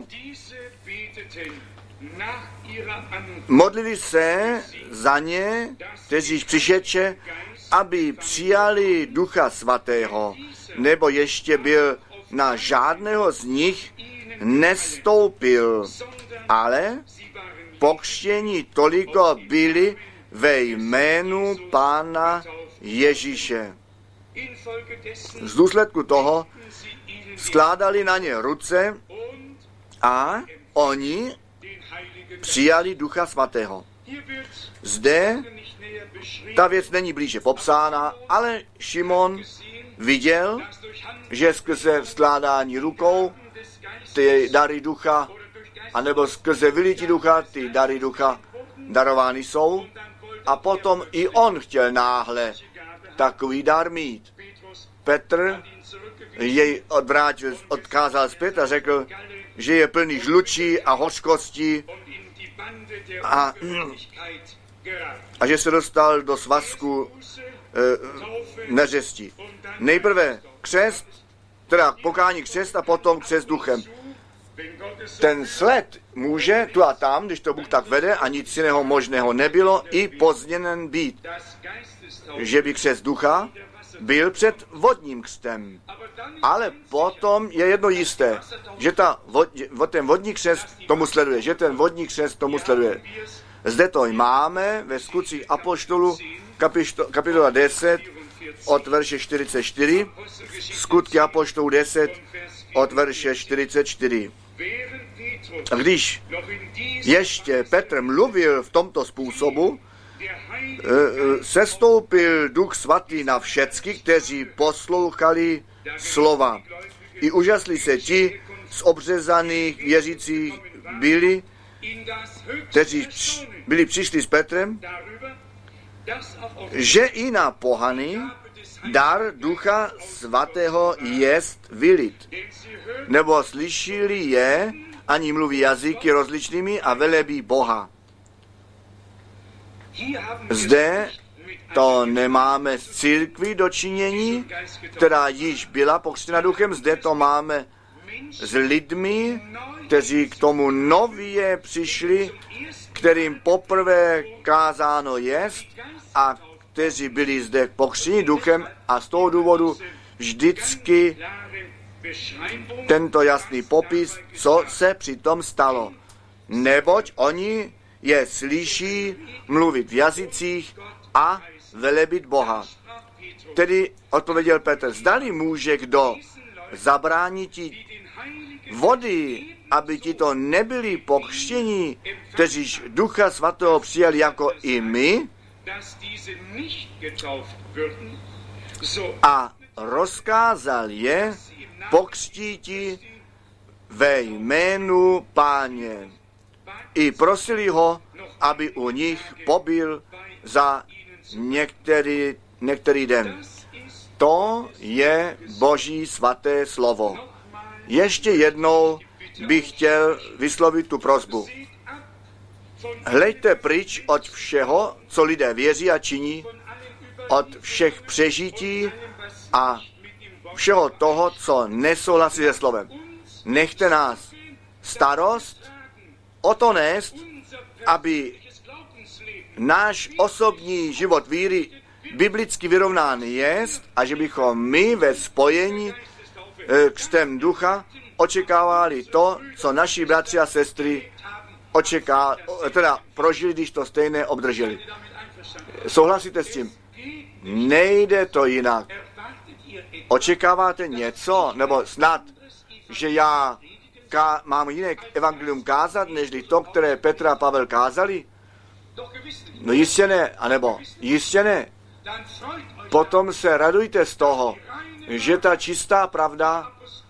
S2: Modlili se za ně, kteří přišedče, aby přijali Ducha Svatého, nebo ještě byl na žádného z nich nestoupil, ale pokřtění toliko byli ve jménu Pána Ježíše. Z důsledku toho skládali na ně ruce a oni přijali Ducha Svatého. Zde ta věc není blíže popsána, ale Šimon viděl, že skrze skládání rukou ty dary ducha, anebo skrze vylití ducha ty dary ducha darovány jsou. A potom i on chtěl náhle takový dar mít. Petr jej odvrátil, odkázal zpět a řekl, že je plný žlučí a hořkosti a, a že se dostal do svazku e, neřesti. Nejprve křest, teda pokání křest a potom křest duchem. Ten sled může tu a tam, když to Bůh tak vede a nic jiného možného nebylo, i pozděnen být, že by křest ducha byl před vodním křtem. Ale potom je jedno jisté, že ta vod, ten vodní křest tomu sleduje, že ten vodní křest tomu sleduje. Zde to máme ve Skutcích apoštolů, kapitola deset, od verše čtyřicet čtyři, Skutky apoštolů deset, od verše čtyřicet čtyři. A když ještě Petr mluvil v tomto způsobu, sestoupil Duch Svatý na všecky, kteří poslouchali slova. I úžasli se ti z obřezaných věřících byli, kteří byli přišli s Petrem, že i na pohany dar Ducha Svatého jest vylit. Nebo slyšeli je, ani mluví jazyky rozličnými a velebí Boha. Zde to nemáme s církví dočinění, která již byla pokřtěna duchem, zde to máme s lidmi, kteří k tomu nově přišli, kterým poprvé kázáno jest a kteří byli zde pokřtěni duchem a z toho důvodu vždycky tento jasný popis, co se přitom stalo. Neboť oni je slyší mluvit v jazycích a velebit Boha. Tedy odpověděl Petr, zdali může kdo zabránit ti vody, aby ti to nebyli pokřtění, kteříž Ducha Svatého přijali jako i my, a rozkázal je pokřtíti ve jménu Páně. I prosili ho, aby u nich pobyl za některý, některý den. To je Boží svaté slovo. Ještě jednou bych chtěl vyslovit tu prosbu. Hleďte pryč od všeho, co lidé věří a činí, od všech přežití a všeho toho, co nesouhlasí se slovem. Nechte nás starost o to nést, aby náš osobní život víry biblicky vyrovnán jest a že bychom my ve spojení e, křtem ducha očekávali to, co naši bratři a sestry očeká, teda prožili, když to stejné obdrželi. Souhlasíte s tím? Nejde to jinak. Očekáváte něco, nebo snad, že já ká, mám jiné evangelium kázat, nežli to, které Petr a Pavel kázali? No jistě ne, anebo jistě ne. Potom se radujte z toho, že ta čistá pravda,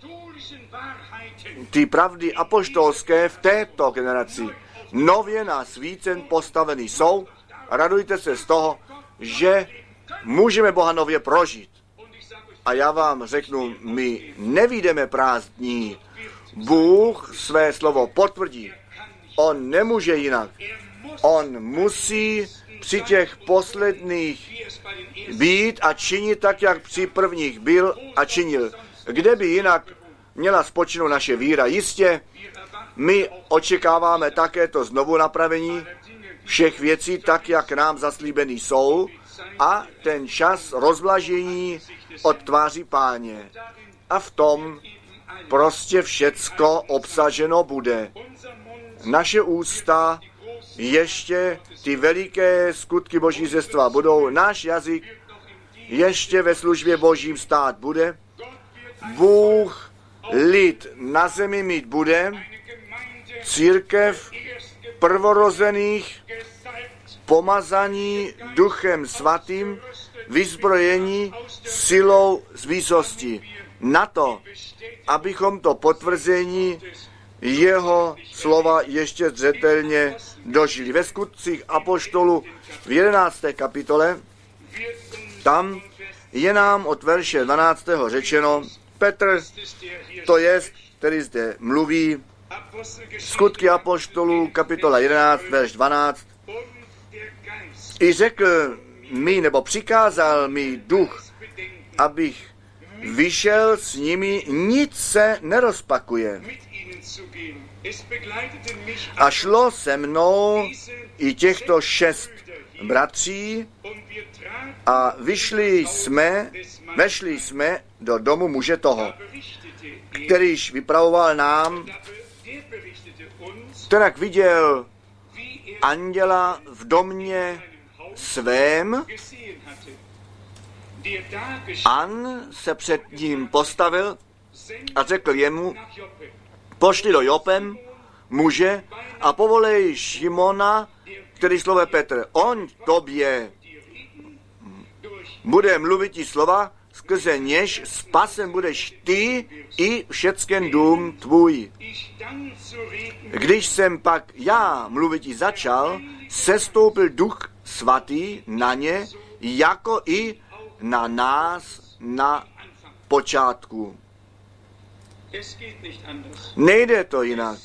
S2: ty pravdy apoštolské v této generaci nově na svícen postaveny jsou. Radujte se z toho, že můžeme Boha nově prožít. A já vám řeknu, my nevídeme prázdní. Bůh své slovo potvrdí. On nemůže jinak. On musí při těch posledních být a činit tak, jak při prvních byl a činil. Kde by jinak měla spočinout naše víra? Jistě, my očekáváme také to znovu napravení všech věcí tak, jak nám zaslíbený jsou, a ten čas rozvlažení od tváří Páně. A v tom prostě všecko obsaženo bude. Naše ústa ještě ty veliké skutky Boží zestva budou. Náš jazyk ještě ve službě Božím stát bude. Bůh lid na zemi mít bude. Církev prvorozených pomazaní Duchem Svatým, vyzbrojení silou z výsosti. Na to, abychom to potvrzení jeho slova ještě zřetelně dožili. Ve Skutcích apoštolů v jedenácté kapitole, tam je nám od verše dvanáctého řečeno, Petr, to jest, který zde mluví, Skutky apoštolů, kapitola jedenáct, verš dvanáct, i řekl mi, nebo přikázal mi duch, abych vyšel s nimi, nic se nerozpakuje. A šlo se mnou i těchto šest bratří a vyšli jsme, vešli jsme do domu muže toho, kterýž vypravoval nám, kterak viděl anděla v domě svém. An se před ním postavil a řekl jemu, pošli do Jopem muže a povolej Šimona, který slove Petr. On tobě bude mluvit ti slova, skrze něž spasen budeš ty i všecken dům tvůj. Když jsem pak já mluvit ti začal, sestoupil Duch Svatý na ně, jako i na nás na počátku. Nejde to jinak.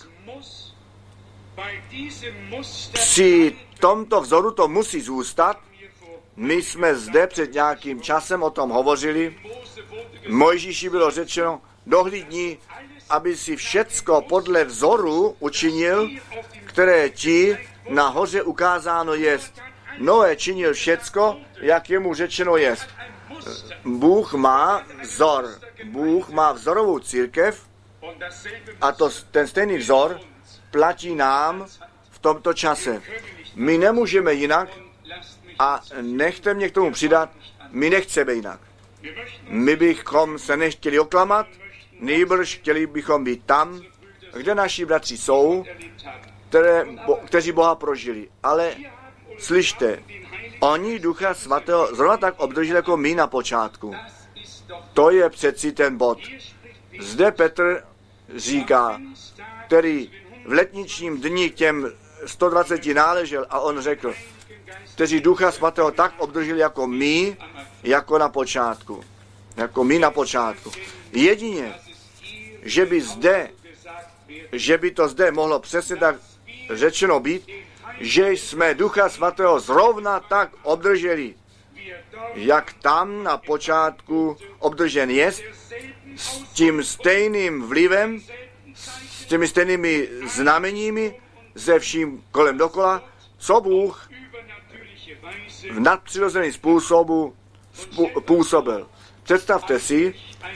S2: Při tomto vzoru to musí zůstat. My jsme zde před nějakým časem o tom hovořili. Mojžíši bylo řečeno, dohlídni, aby si všecko podle vzoru učinil, které ti na hoře ukázáno jest. Noé činil všecko, jak jemu řečeno jest. Bůh má vzor. Bůh má vzorovou církev a to, ten stejný vzor platí nám v tomto čase. My nemůžeme jinak a nechte mě k tomu přidat, my nechceme jinak. My bychom se nechtěli oklamat, nejbrž chtěli bychom být tam, kde naši bratři jsou, které, bo, kteří Boha prožili. Ale slyšte, oni Ducha Svatého zrovna tak obdrželi jako my na počátku. To je přeci ten bod. Zde Petr říká, který v letničním dni těm sto dvaceti náležel a on řekl, kteří Ducha Svatého tak obdrželi jako my, jako na počátku. Jako my na počátku. Jedině, že by zde, že by to zde mohlo přesně tak řečeno být, že jsme Ducha Svatého zrovna tak obdrželi, jak tam na počátku obdržen jest, s tím stejným vlivem, s těmi stejnými znameními, ze vším kolem dokola, co Bůh v nadpřirozeném způsobu spů, působil. Představte si,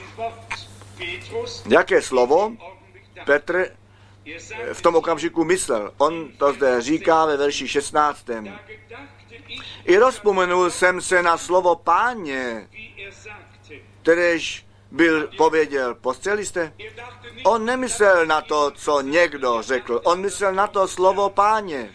S2: jaké slovo Petr v tom okamžiku myslel. On to zde říká ve verši šestnáctém. I rozpomenul jsem se na slovo Páně, kteréž byl pověděl. Postřehli jste? On nemyslel na to, co někdo řekl. On myslel na to slovo Páně.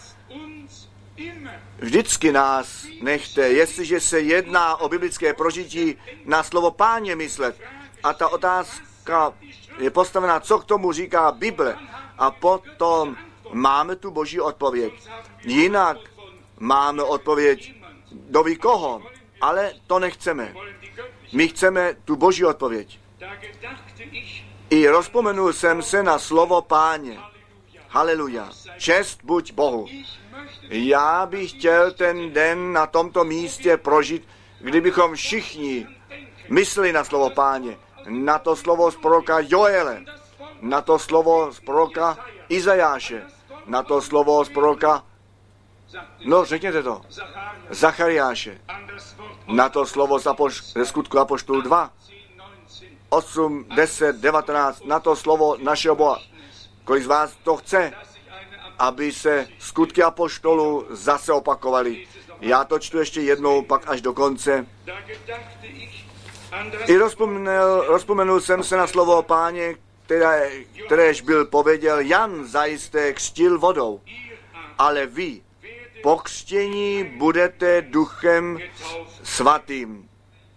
S2: Vždycky nás nechte, jestliže se jedná o biblické prožití, na slovo Páně myslet. A ta otázka je postavená, co k tomu říká Bible. A potom máme tu boží odpověď. Jinak máme odpověď, kdo ví koho, ale to nechceme. My chceme tu boží odpověď. I rozpomenul jsem se na slovo Páně. Haleluja. Čest buď Bohu. Já bych chtěl ten den na tomto místě prožít, kdybychom všichni mysleli na slovo Páně, na to slovo z proroka Joele, na to slovo z proroka Izajáše, na to slovo z proroka, no řekněte to, Zachariáše, na to slovo z apoš- ze skutku apoštolů dva, osm, deset, devatenáct, na to slovo našeho Boha. Kolik z vás to chce, aby se skutky apoštolů zase opakovaly? Já to čtu ještě jednou, pak až do konce. I rozpomenul, rozpomenul jsem se na slovo Páně, které, kteréž byl pověděl, Jan zajisté křtil vodou, ale vy po křtění budete Duchem Svatým.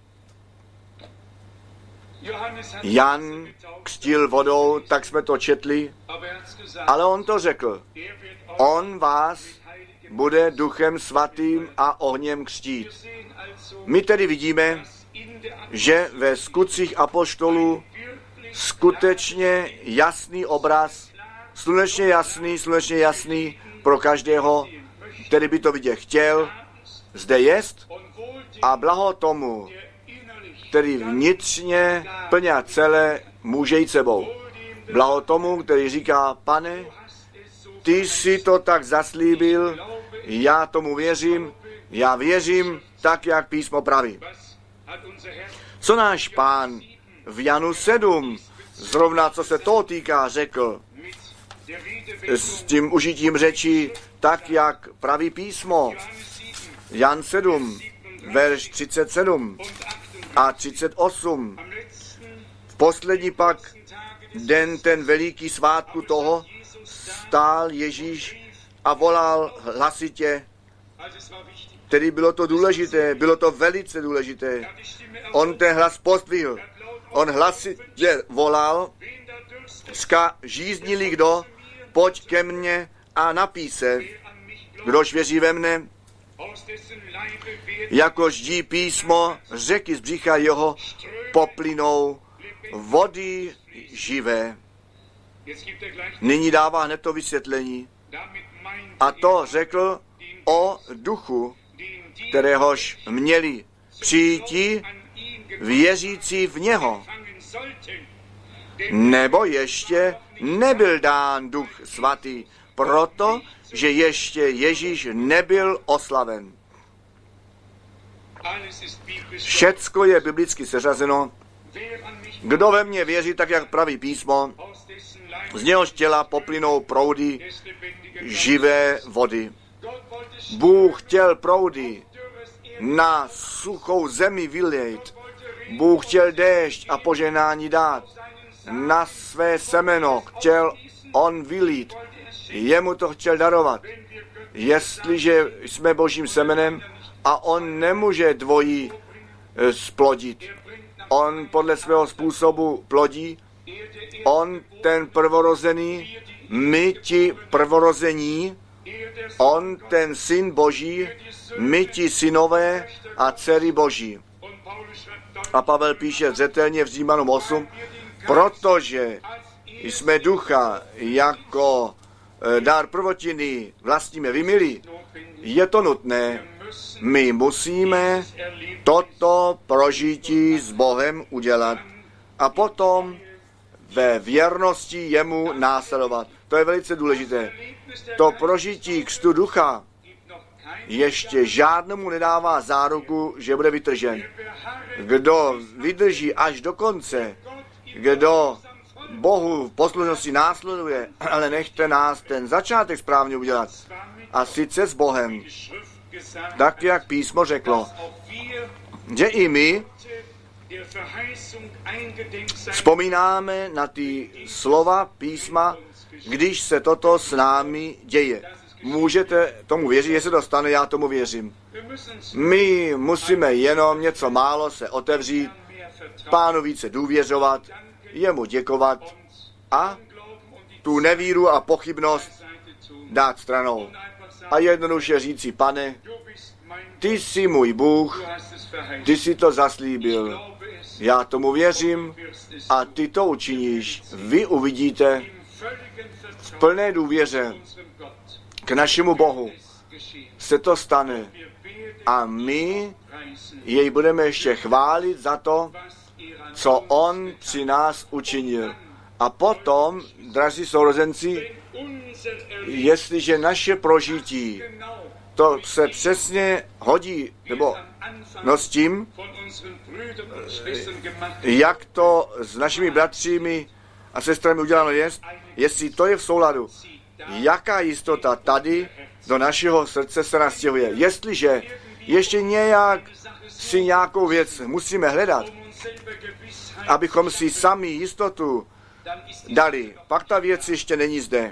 S2: Jan křtil vodou, tak jsme to četli, ale on to řekl. On vás bude Duchem Svatým a ohněm křtít. My tedy vidíme, že ve skutcích apoštolů skutečně jasný obraz, slunečně jasný, slunečně jasný pro každého, který by to vidět chtěl, zde jest a blaho tomu, který vnitřně plně a celé může jít sebou. Blaho tomu, který říká, Pane, ty jsi to tak zaslíbil, já tomu věřím, já věřím tak, jak písmo praví. Co náš Pán v Janu sedm, zrovna co se toho týká, řekl, s tím užitím řečí, tak, jak praví písmo. Jan sedm, verš třicet sedm a třicet osm. V poslední pak den ten veliký svátku toho stál Ježíš a volal hlasitě. Tedy bylo to důležité, bylo to velice důležité. On ten hlas pozdvihl. On hlasitě volal, ska žíznili kdo, pojď ke mně a napij se. Kdož věří ve mne, jako ždí písmo, řeky z břicha jeho poplynou vody živé. Nyní dává hned to vysvětlení. A to řekl o duchu, kteréhož měli přijít věřící v něho. Nebo ještě nebyl dán Duch Svatý, proto, že ještě Ježíš nebyl oslaven. Všecko je biblicky seřazeno. Kdo ve mně věří, tak jak praví písmo, z něhož těla poplynou proudy živé vody. Bůh chtěl proudy na suchou zemi vylejt. Bůh chtěl déšť a požehnání dát. Na své semeno chtěl on vylít. Jemu to chtěl darovat. Jestliže jsme božím semenem a on nemůže dvojí splodit. On podle svého způsobu plodí. On ten prvorozený, my ti prvorození, on ten syn boží, my ti synové a dcery boží. A Pavel píše zřetelně v Římanům osm, protože jsme ducha jako dár prvotiny vlastníme vymilí, je to nutné. My musíme toto prožití s Bohem udělat a potom ve věrnosti jemu následovat. To je velice důležité. To prožití křtu ducha ještě žádnému nedává záruku, že bude vytržen. Kdo vydrží až do konce, kdo Bohu v poslušnosti následuje, ale nechte nás ten začátek správně udělat. A sice s Bohem. Tak, jak písmo řeklo, že i my vzpomínáme na ty slova písma, když se toto s námi děje. Můžete tomu věřit, že se to stane, já tomu věřím. My musíme jenom něco málo se otevřít, Pánu více důvěřovat, jemu děkovat a tu nevíru a pochybnost dát stranou. A jednoduše říci, Pane, ty jsi můj Bůh, ty jsi to zaslíbil. Já tomu věřím a ty to učiníš. Vy uvidíte v plné důvěře k našemu Bohu se to stane. A my jej budeme ještě chválit za to, co on při nás učinil. A potom, drazí sourozenci, jestliže naše prožití, to se přesně hodí, nebo no s tím, jak to s našimi bratřími a sestrami uděláno je, jestli to je v souladu, jaká jistota tady do našeho srdce se nastěhuje. Jestliže ještě nějak si nějakou věc musíme hledat, abychom si sami jistotu dali, pak ta věc ještě není zde.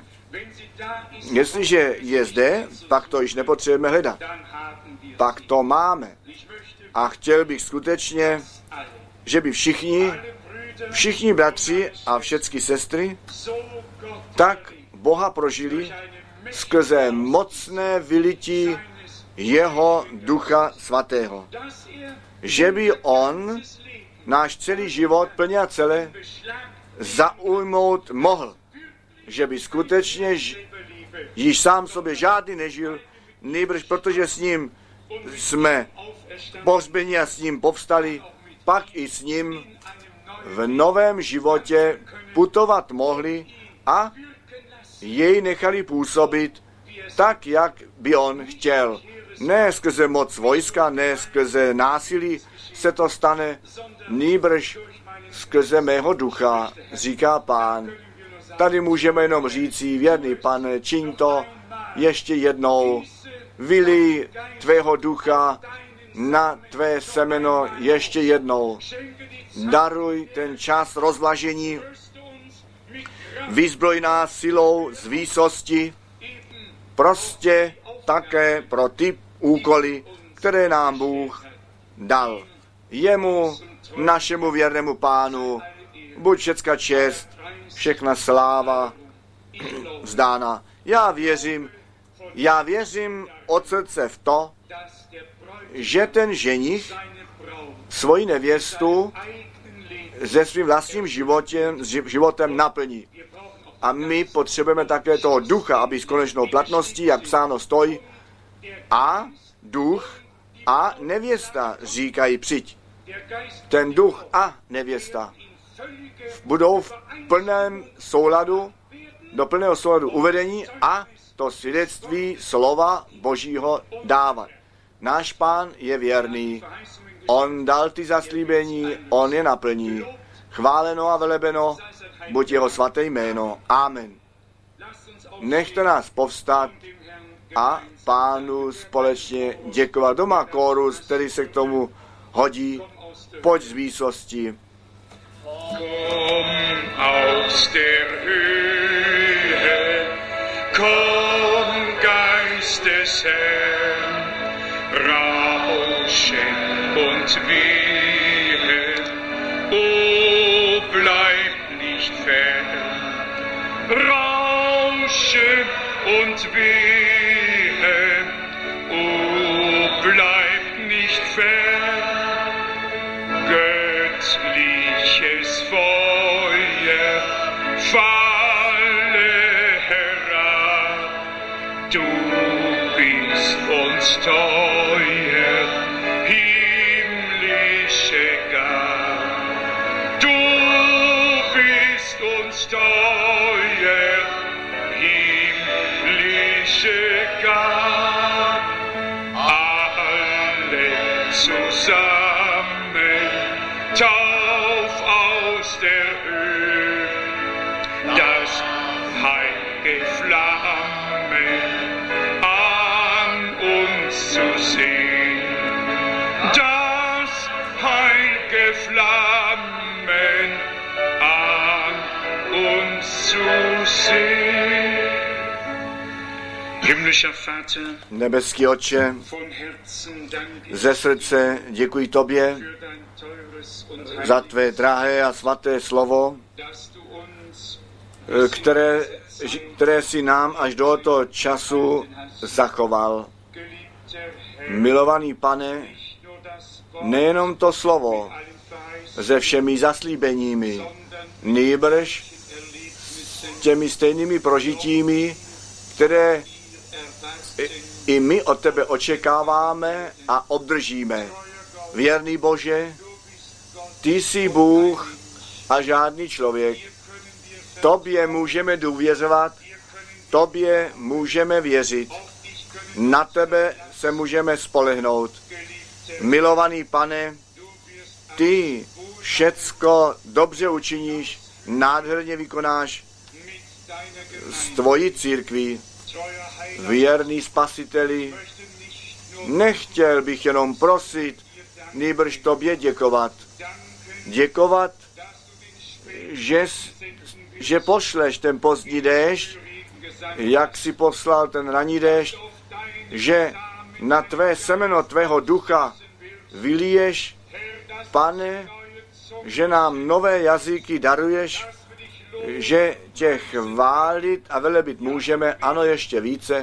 S2: Jestliže je zde, pak to již nepotřebujeme hledat. Pak to máme. A chtěl bych skutečně, že by všichni, všichni bratři a všechny sestry tak Boha prožili skrze mocné vylití jeho Ducha Svatého. Že by on náš celý život plně a celé zaujmout mohl. Že by skutečně ž, již sám sobě žádný nežil, nejbrž protože s ním jsme pohřbeni a s ním povstali, pak i s ním v novém životě putovat mohli a jej nechali působit tak, jak by on chtěl. Ne skrze moc vojska, ne skrze násilí se to stane, nýbrž skrze mého ducha, říká Pán. Tady můžeme jenom říci, věrný Pane, čiň to ještě jednou, vylij tvého ducha na tvé semeno ještě jednou. Daruj ten čas rozvlažení, vyzbroj nás silou z výsosti, prostě také pro ty úkoly, které nám Bůh dal. Jemu, našemu věrnému Pánu, buď všecka čest, všechna sláva vzdána. Já věřím, já věřím od srdce v to, že ten ženich svoji nevěstu se svým vlastním životem, životem naplní. A my potřebujeme také toho ducha, aby s konečnou platností, jak psáno stojí, a duch a nevěsta říkají přijď. Ten duch a nevěsta budou v plném souladu, do plného souladu uvedení a to svědectví slova Božího dávat. náš Pán je věrný. On dal ty zaslíbení, on je naplní. Chváleno a velebeno, buď jeho svaté jméno. Amen. Nechte nás povstat a Pánu společně děkovat. Doma kórus, který se k tomu hodí. Pojď z výsosti.
S4: Komm aus der Höhe, komm Geist des Herrn, rausche und wehe, o bleib nicht fern, rausche und wehe, o bleib nicht fern, göttliches Feuer, falle herab, du bist uns teuer, himmlische Gabe, du bist uns teuer, himmlische Gabe, alle zusammen, tauf aus der Höhe, das heilige Flamme an uns zu sehen, das heilige Flammen an uns zu sehen. Himmlischer Vater,
S2: Nebeský Otče,
S4: von Herzen danke
S2: ze srdce děkuji Tobě
S4: für dein teures und
S2: za Tvé drahé a svaté slovo,
S4: dass du uns
S2: které, které si nám až do tohoto času zachoval.
S4: geliebter Herr,
S2: Milovaný Pane,
S4: nicht nur das Wort
S2: nejenom to slovo
S4: allen Verheißungen,
S2: se všemi zaslíbeními,
S4: sondern
S2: nýbrž
S4: Erlebnissen,
S2: těmi stejnými prožitími, které
S4: erwarten,
S2: i my od Tebe očekáváme a obdržíme. Věrný Bože, Ty jsi Bůh a žádný člověk. Tobě můžeme důvěřovat, Tobě můžeme věřit, na Tebe se můžeme spolehnout. Milovaný Pane, Ty všecko dobře učiníš, nádherně vykonáš s Tvojí církví. Věrný Spasiteli, nechtěl bych jenom prosit, nýbrž Tobě děkovat. Děkovat, že, že pošleš ten pozdní déšť, jak si poslal ten ranní déšť, že na Tvé semeno Tvého ducha vyliješ, Pane, že nám nové jazyky daruješ, že Tě chválit a velebit můžeme, ano, ještě více,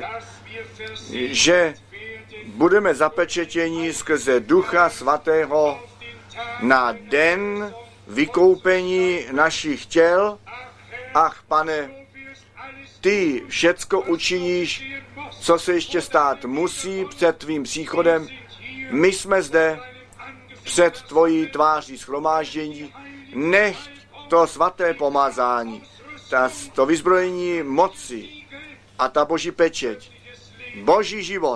S2: že budeme zapečetěni skrze Ducha Svatého na den vykoupení našich těl. Ach, Pane, Ty všecko učiníš, co se ještě stát musí před Tvým příchodem. My jsme zde před Tvojí tváří shromáždění. Nechť to svaté pomazání, ta, to vyzbrojení moci a ta Boží pečeť, Boží život,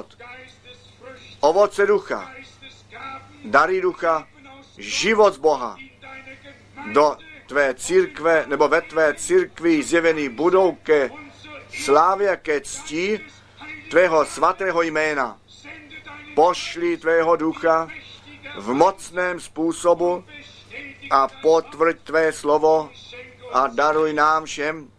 S2: ovoce ducha, dary ducha, život z Boha do Tvé církve, nebo ve Tvé církvi zjevený budou ke slávě a ke cti Tvého svatého jména. Pošli Tvého ducha v mocném způsobu a potvrď Tvé slovo a daruj nám všem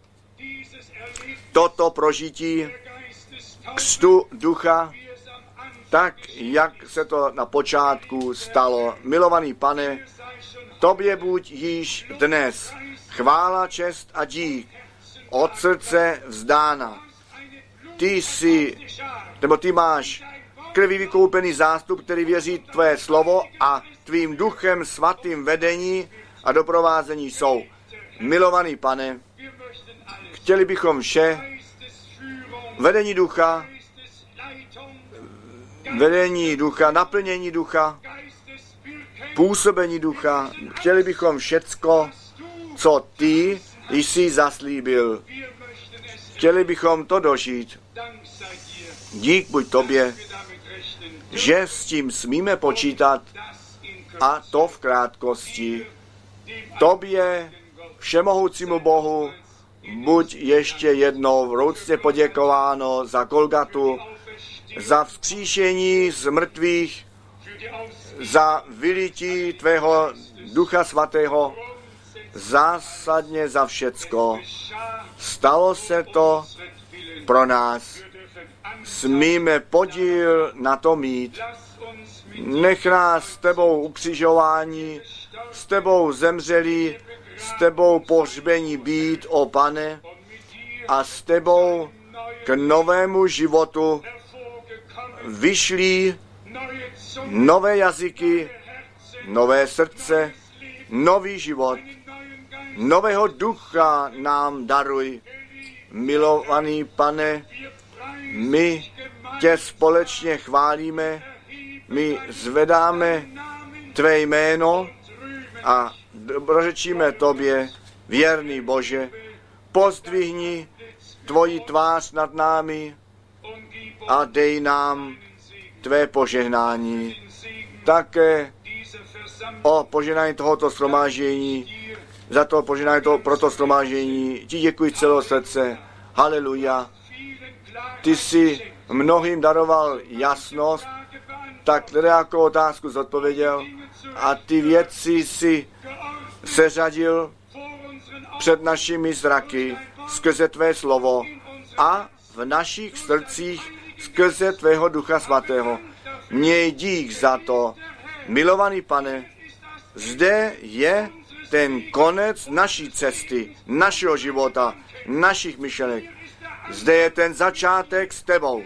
S2: toto prožití křtu ducha, tak, jak se to na počátku stalo. Milovaný Pane, Tobě buď již dnes chvála, čest a dík od srdce vzdána. Ty jsi, nebo Ty máš krví vykoupený zástup, který věří Tvé slovo a Tvým duchem svatým vedení a doprovázení jsou. Milovaný Pane, chtěli bychom vše, vedení ducha, vedení ducha, naplnění ducha, působení ducha, chtěli bychom všecko, co Ty jsi zaslíbil. Chtěli bychom to dožít. Dík buď Tobě, že s tím smíme počítat, a to v krátkosti. Tobě, všemohoucímu Bohu, buď ještě jednou vroucně poděkováno za Golgatu, za vzkříšení z mrtvých, za vylití tvého Ducha Svatého, zásadně za všecko. Stalo se to pro nás. Smíme podíl na to mít. Nech nás s tebou ukřižování, s tebou zemřelí, s tebou pohřbení být, o Pane, a s tebou k novému životu vyšlí nové jazyky, nové srdce, nový život, nového ducha nám daruj. Milovaný Pane, my tě společně chválíme, my zvedáme tvé jméno a dobrořečíme tobě, věrný Bože, pozdvihni tvoji tvář nad námi a dej nám tvé požehnání. Také o požehnání tohoto shromáždění, za to požehnání toho, pro to shromáždění ti děkuji celého srdce. Haleluja. Ty jsi mnohým daroval jasnost, tak jako otázku zodpověděl a ty věci si seřadil před našimi zraky skrze tvé slovo a v našich srdcích skrze tvého Ducha Svatého. Měj dík za to, milovaný Pane, zde je ten konec naší cesty, našeho života, našich myšlenek. Zde je ten začátek s tebou.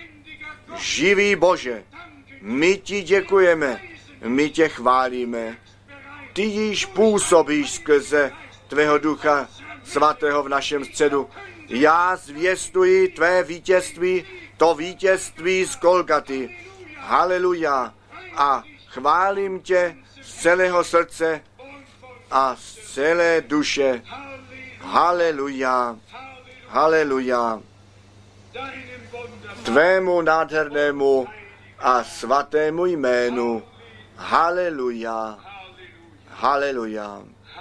S2: Živý Bože, my ti děkujeme, my tě chválíme. Ty již působíš skrze tvého Ducha Svatého v našem středu. Já zvěstuji tvé vítězství, to vítězství z Golgaty. Haleluja. A chválím tě z celého srdce a z celé duše. Haleluja. Haleluja. Tvému nádhernému a svatému jménu. Haleluja. Haleluja.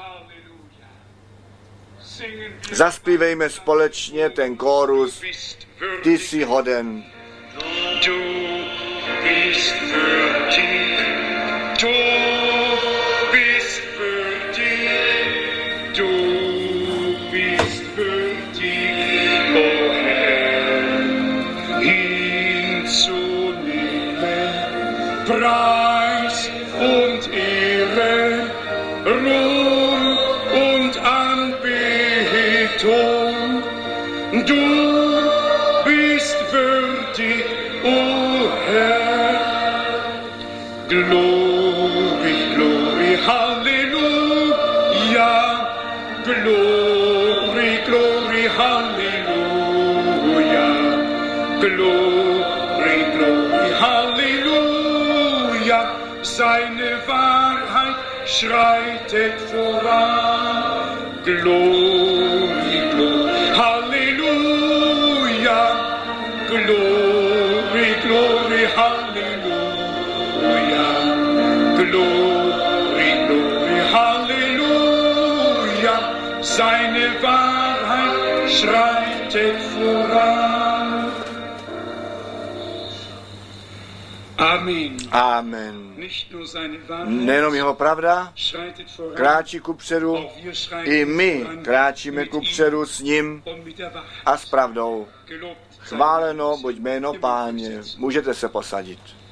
S2: Zaspívejme společně ten kórus. Ty jsi hoden.
S4: Du bist würdig, du bist würdig, du bist würdig, o Herr, hinzunehmen, Preis und Ehre, Ruhm und Anbetung, du bist würdig, o Herr. Glory, glory, Halleluja. Glory, glory, Halleluja. Glory, glory, Halleluja. Seine Wahrheit schreitet voran. Glory, glory, Halleluja. Glory, glory, Halleluja. Glory, glory, Halleluja. Seine Wahrheit schreitet voran. Amen.
S2: Amen.
S4: Nicht nur seine Wahrheit
S2: Nejenom jeho pravda
S4: schreitet voran,
S2: kráčí kupředu,
S4: auch wir schreiten
S2: i my
S4: voran
S2: kráčíme
S4: mit ihm
S2: kupředu s ním
S4: und mit der Wahrheit.
S2: a s pravdou.
S4: Gelobt sei
S2: Chváleno buď jméno Páně. Můžete se posadit.